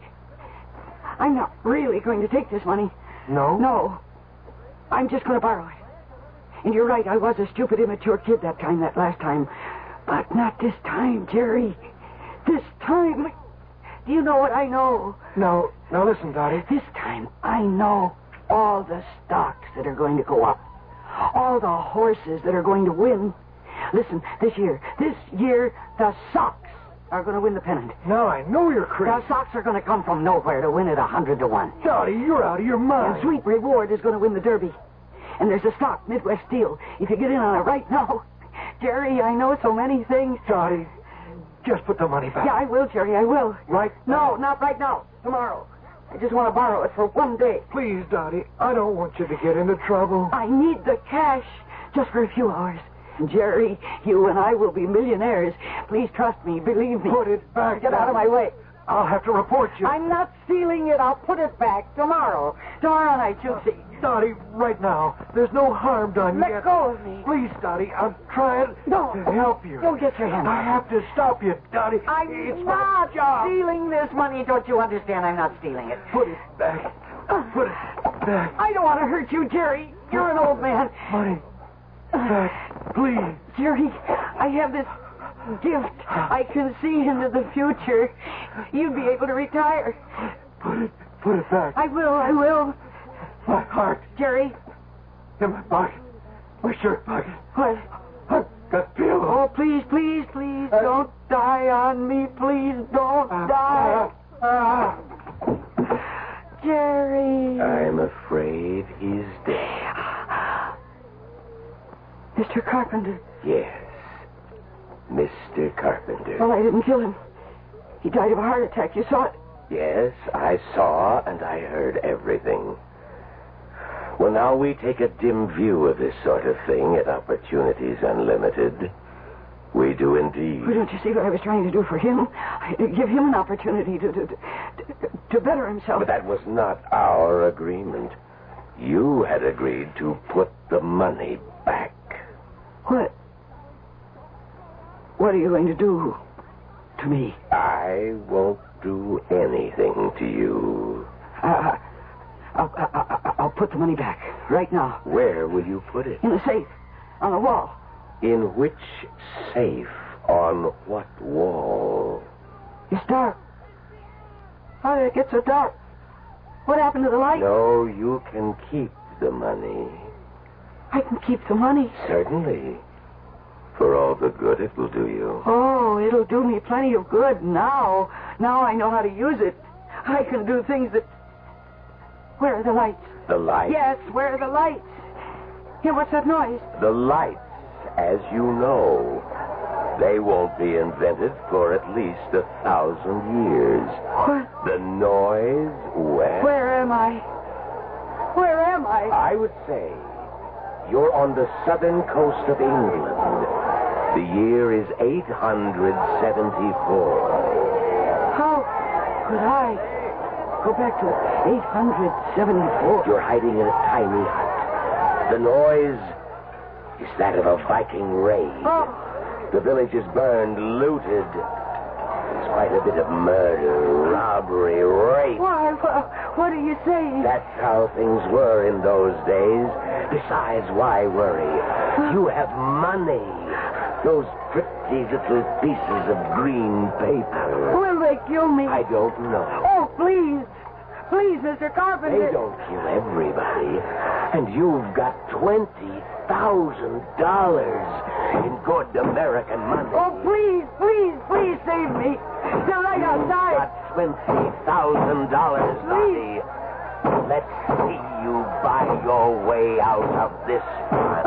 I'm not really going to take this money. No? No. I'm just going to borrow it. And you're right, I was a stupid, immature kid that last time. But not this time, Jerry. This time. Do you know what I know? Now listen, Dottie. This time, I know all the stocks that are going to go up. All the horses that are going to win. Listen, this year, the Sox are going to win the pennant. Now I know you're crazy. The Sox are going to come from nowhere to win it 100-1. Dottie, you're out of your mind. And Sweet Reward is going to win the Derby. And there's a stock, Midwest Steel. If you get in on it right now, Jerry, I know so many things. Dottie, just put the money back. Yeah, I will, Jerry, I will. Right? No, not right now. Tomorrow. I just want to borrow it for one day. Please, Dottie, I don't want you to get into trouble. I need the cash just for a few hours. Jerry, you and I will be millionaires. Please trust me, believe me. Put it back. Get out of my way. I'll have to report you. I'm not stealing it. I'll put it back tomorrow. Tomorrow night, you'll see. Dottie, right now, there's no harm done yet. Let go of me. Please, Dottie, I'm trying to help you. Don't get your hand I have to stop you, Dottie. I'm not stealing this money. Don't you understand? I'm not stealing it. Put it back. Put it back. I don't want to hurt you, Jerry. You're an old man. Money. Back, please. Jerry, I have this gift. I can see into the future. You'd be able to retire. Put it back. I will. My heart. Jerry. In my pocket. My shirt pocket. What? I've got pills. Oh, please, don't die on me. Please don't die. Jerry. I'm afraid he's dead. Mr. Carpenter. Yes. Mr. Carpenter. Well, I didn't kill him. He died of a heart attack. You saw it? Yes, I saw and I heard everything. Well, now we take a dim view of this sort of thing at Opportunities Unlimited. We do indeed. Well, don't you see what I was trying to do for him? Give him an opportunity to better himself. But that was not our agreement. You had agreed to put the money back. What are you going to do to me? I won't do anything to you. I'll put the money back right now. Where will you put it? In the safe. On the wall. In which safe? On what wall? It's dark. How did it get so dark? What happened to the light? No, you can keep the money. I can keep the money? Certainly. For all the good it will do you. Oh, it'll do me plenty of good now. Now I know how to use it. I can do things that... Where are the lights? The lights? Yes, where are the lights? Here, what's that noise? The lights, as you know, they won't be invented for at least 1,000 years. What? The noise, well... Where am I? I would say you're on the southern coast of England. The year is 874. How could I go back to 874? You're hiding in a tiny hut. The noise is that of a Viking raid. Oh. The village is burned, looted. There's quite a bit of murder, robbery, rape. Why, what are you saying? That's how things were in those days. Besides, why worry? You have money. Those pretty little pieces of green paper. Will they kill me? I don't know. Oh, please. Please, Mr. Carpenter. They don't kill everybody. And you've got $20,000 in good American money. Oh, please save me. They're right outside. You've got $20,000, Dottie. Let's see you buy your way out of this one.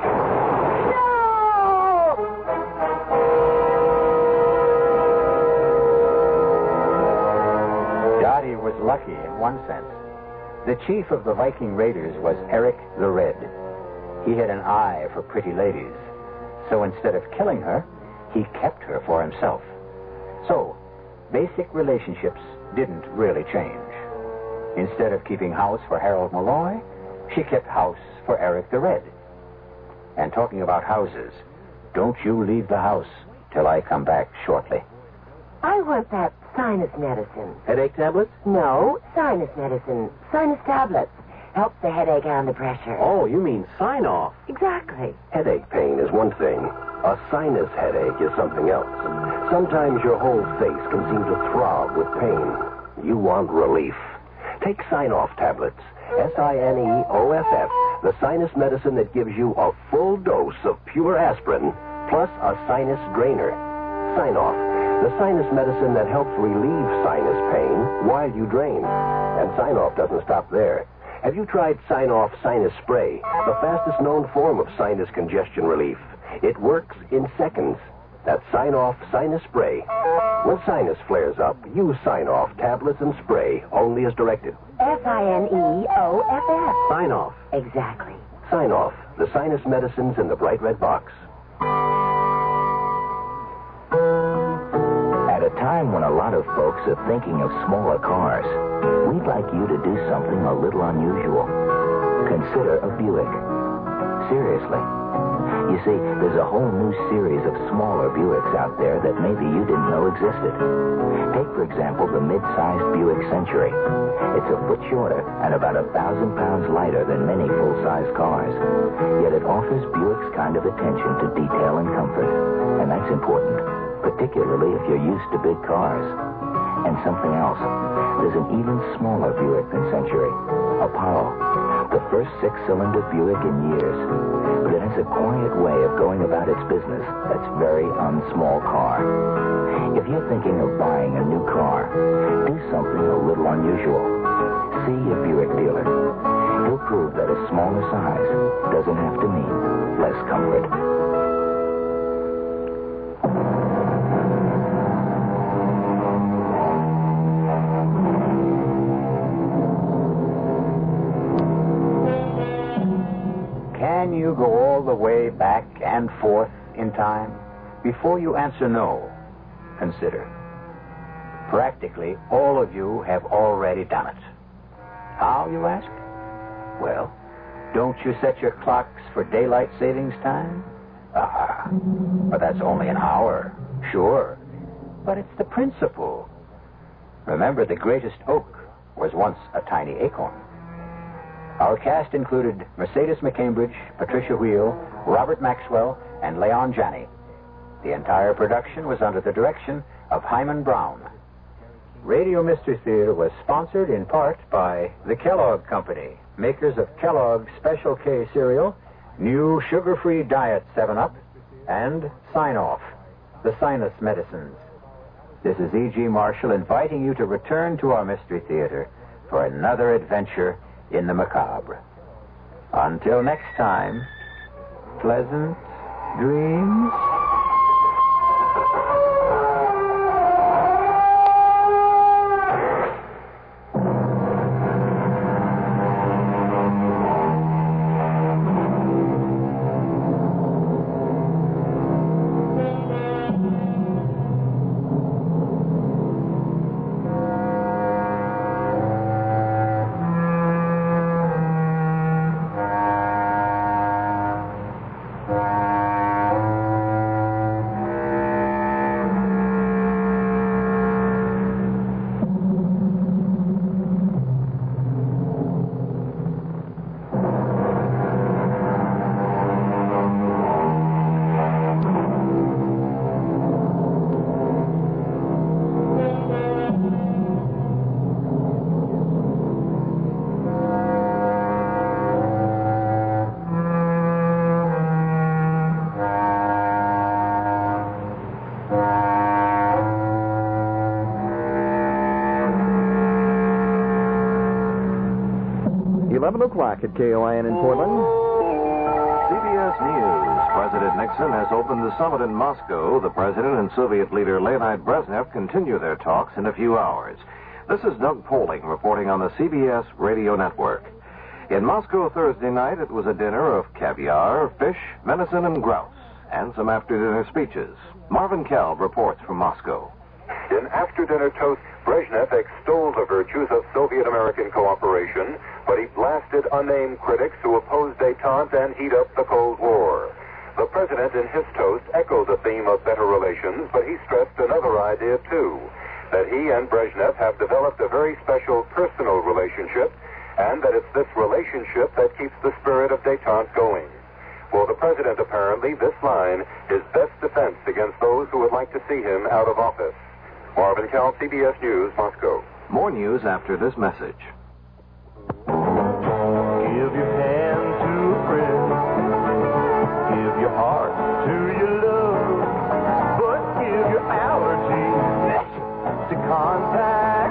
Dottie was lucky in one sense. The chief of the Viking raiders was Eric the Red. He had an eye for pretty ladies. So instead of killing her, he kept her for himself. So, basic relationships didn't really change. Instead of keeping house for Harold Malloy, she kept house for Eric the Red. And talking about houses, don't you leave the house till I come back shortly. I want that sinus medicine. Headache tablets? No, sinus medicine. Sinus tablets. Helps the headache and under pressure. Oh, you mean sign-off. Exactly. Headache pain is one thing. A sinus headache is something else. Sometimes your whole face can seem to throb with pain. You want relief. Take Sign-Off tablets. SINEOFF, the sinus medicine that gives you a full dose of pure aspirin, plus a sinus drainer. Sign-Off, the sinus medicine that helps relieve sinus pain while you drain. And Sign-Off doesn't stop there. Have you tried Sign-Off Sinus Spray, the fastest known form of sinus congestion relief? It works in seconds. That's Sign-Off Sinus Spray. When sinus flares up, use Sign-Off tablets and spray, only as directed. SINEOFF. Sign-Off. Exactly. Sign-Off, the sinus medicines in the bright red box. At a time when a lot of folks are thinking of smaller cars, we'd like you to do something a little unusual. Consider a Buick. Seriously. You see, there's a whole new series of smaller Buicks out there that maybe you didn't know existed. Take, for example, the mid-sized Buick Century. It's a foot shorter and about 1,000 pounds lighter than many full-size cars. Yet it offers Buick's kind of attention to detail and comfort. And that's important, particularly if you're used to big cars. And something else. There's an even smaller Buick than Century, Apollo, the first six-cylinder Buick in years. But it has a quiet way of going about its business that's very unsmall car. If you're thinking of buying a new car, do something a little unusual. See a Buick dealer. He'll prove that a smaller size doesn't have to mean less comfort. Can you go all the way back and forth in time? Before you answer no, consider. Practically all of you have already done it. How, you ask? Well, don't you set your clocks for daylight savings time? But that's only an hour, sure. But it's the principle. Remember, the greatest oak was once a tiny acorn. Our cast included Mercedes McCambridge, Patricia Wheel, Robert Maxwell, and Leon Janney. The entire production was under the direction of Hyman Brown. Radio Mystery Theater was sponsored in part by the Kellogg Company, makers of Kellogg's Special K cereal, new sugar-free diet 7-Up, and Sign-Off, the sinus medicines. This is E.G. Marshall inviting you to return to our Mystery Theater for another adventure in the macabre. Until next time, pleasant dreams. O'clock at KOIN in Portland. CBS News. President Nixon has opened the summit in Moscow. The president and Soviet leader Leonid Brezhnev continue their talks in a few hours. This is Doug Poling reporting on the CBS radio network. In Moscow Thursday night, it was a dinner of caviar, fish, venison, and grouse, and some after-dinner speeches. Marvin Kalb reports from Moscow. In after-dinner toast, Brezhnev extolled the virtues of Soviet-American cooperation, but he blasted unnamed critics who opposed détente and heat up the Cold War. The president in his toast echoed the theme of better relations, but he stressed another idea, too, that he and Brezhnev have developed a very special personal relationship, and that it's this relationship that keeps the spirit of détente going. For the president, apparently, this line is best defense against those who would like to see him out of office. Marvin Kell, CBS News, Moscow. More news after this message. Give your hand to a friend. Give your heart to your love. But give your allergy to contact.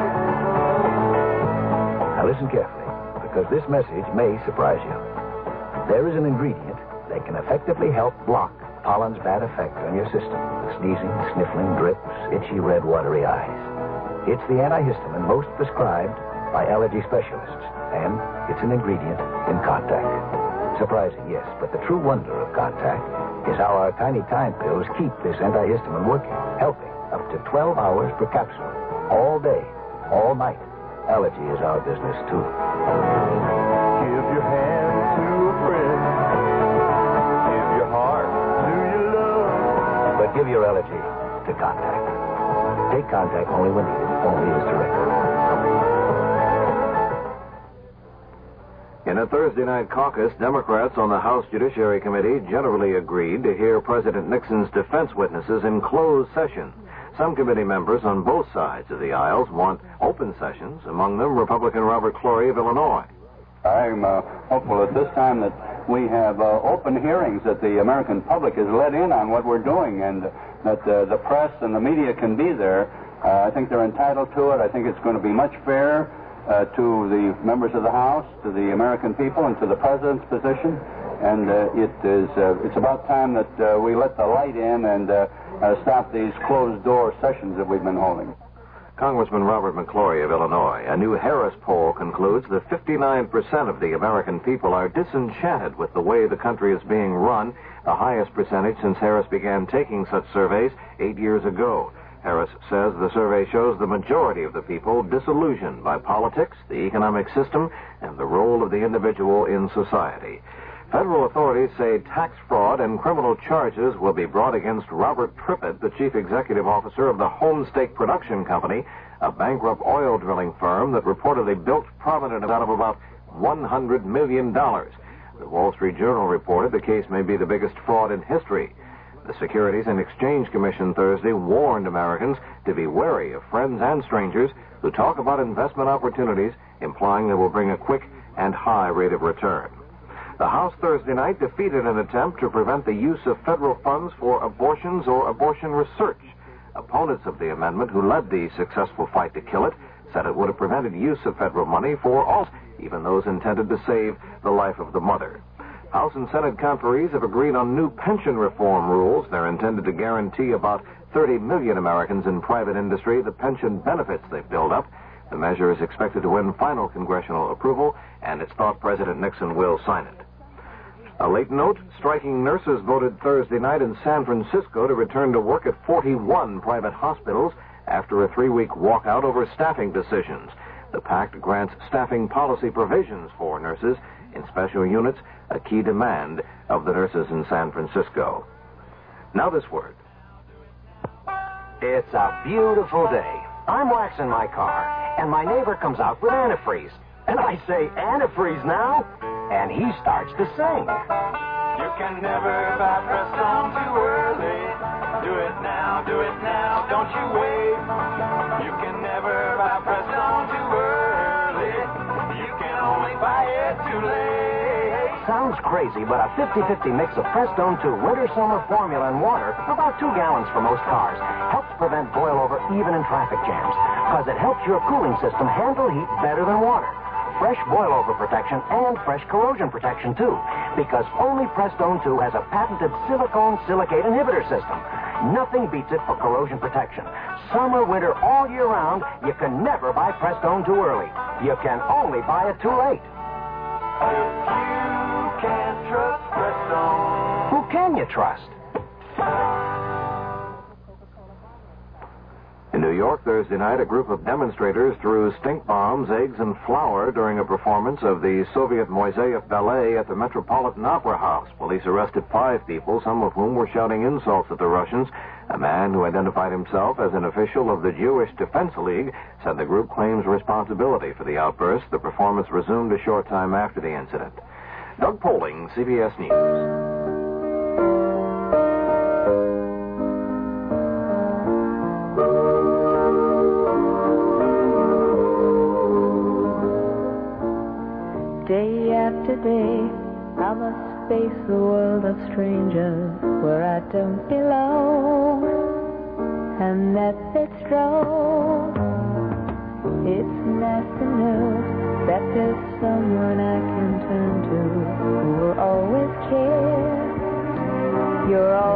Now listen carefully, because this message may surprise you. There is an ingredient that can effectively help block pollen's bad effect on your system. Sneezing, sniffling, drips, itchy, red, watery eyes. It's the antihistamine most prescribed by allergy specialists, and it's an ingredient in Contact. Surprising, yes, but the true wonder of Contact is how our tiny time pills keep this antihistamine working, helping up to 12 hours per capsule, all day, all night. Allergy is our business, too. Give your hand to a friend. Give your heart to your love. But give your allergy to Contact. Take Contact only when needed, only as directed. In a Thursday night caucus, Democrats on the House Judiciary Committee generally agreed to hear President Nixon's defense witnesses in closed session. Some committee members on both sides of the aisles want open sessions, among them Republican Robert Clory of Illinois. I'm hopeful at this time that we have open hearings, that the American public is let in on what we're doing, and that the press and the media can be there. I think they're entitled to it. I think it's going to be much fairer to the members of the House, to the American people, and to the President's position. And it's about time that we let the light in and stop these closed-door sessions that we've been holding. Congressman Robert McClory of Illinois. A new Harris poll concludes that 59% of the American people are disenchanted with the way the country is being run, the highest percentage since Harris began taking such surveys 8 years ago. Harris says the survey shows the majority of the people disillusioned by politics, the economic system, and the role of the individual in society. Federal authorities say tax fraud and criminal charges will be brought against Robert Trippett, the chief executive officer of the Homestake Production Company, a bankrupt oil drilling firm that reportedly built Provident out of about $100 million. The Wall Street Journal reported the case may be the biggest fraud in history. The Securities and Exchange Commission Thursday warned Americans to be wary of friends and strangers who talk about investment opportunities, implying they will bring a quick and high rate of return. The House Thursday night defeated an attempt to prevent the use of federal funds for abortions or abortion research. Opponents of the amendment, who led the successful fight to kill it, said it would have prevented use of federal money for all, even those intended to save the life of the mother. House and Senate conferees have agreed on new pension reform rules. They're intended to guarantee about 30 million Americans in private industry the pension benefits they've built up. The measure is expected to win final congressional approval, and it's thought President Nixon will sign it. A late note, striking nurses voted Thursday night in San Francisco to return to work at 41 private hospitals after a 3-week walkout over staffing decisions. The pact grants staffing policy provisions for nurses in special units, a key demand of the nurses in San Francisco. Now this word. It's a beautiful day. I'm waxing my car, and my neighbor comes out with antifreeze. And I say, antifreeze now? And he starts to sing. You can never buy Prestone too early. Do it now, don't you wait. You can never buy Prestone too early. You can only buy it too late. Sounds crazy, but a 50-50 mix of Prestone 2 Winter-Summer Formula and water, about 2 gallons for most cars, helps prevent boil-over even in traffic jams, because it helps your cooling system handle heat better than water. Fresh boil-over protection and fresh corrosion protection, too, because only Prestone 2 has a patented silicone silicate inhibitor system. Nothing beats it for corrosion protection. Summer, winter, all year round, you can never buy Prestone too early. You can only buy it too late. You can't trust Prestone. Who can you trust? In New York Thursday night, a group of demonstrators threw stink bombs, eggs, and flour during a performance of the Soviet Moiseyev Ballet at the Metropolitan Opera House. Police arrested 5 people, some of whom were shouting insults at the Russians. A man who identified himself as an official of the Jewish Defense League said the group claims responsibility for the outburst. The performance resumed a short time after the incident. Doug Poling, CBS News. Day after day, I must face the world of strangers where I don't belong. And that it's strong. It's nice to know that there's someone I can turn to who will always care. You're all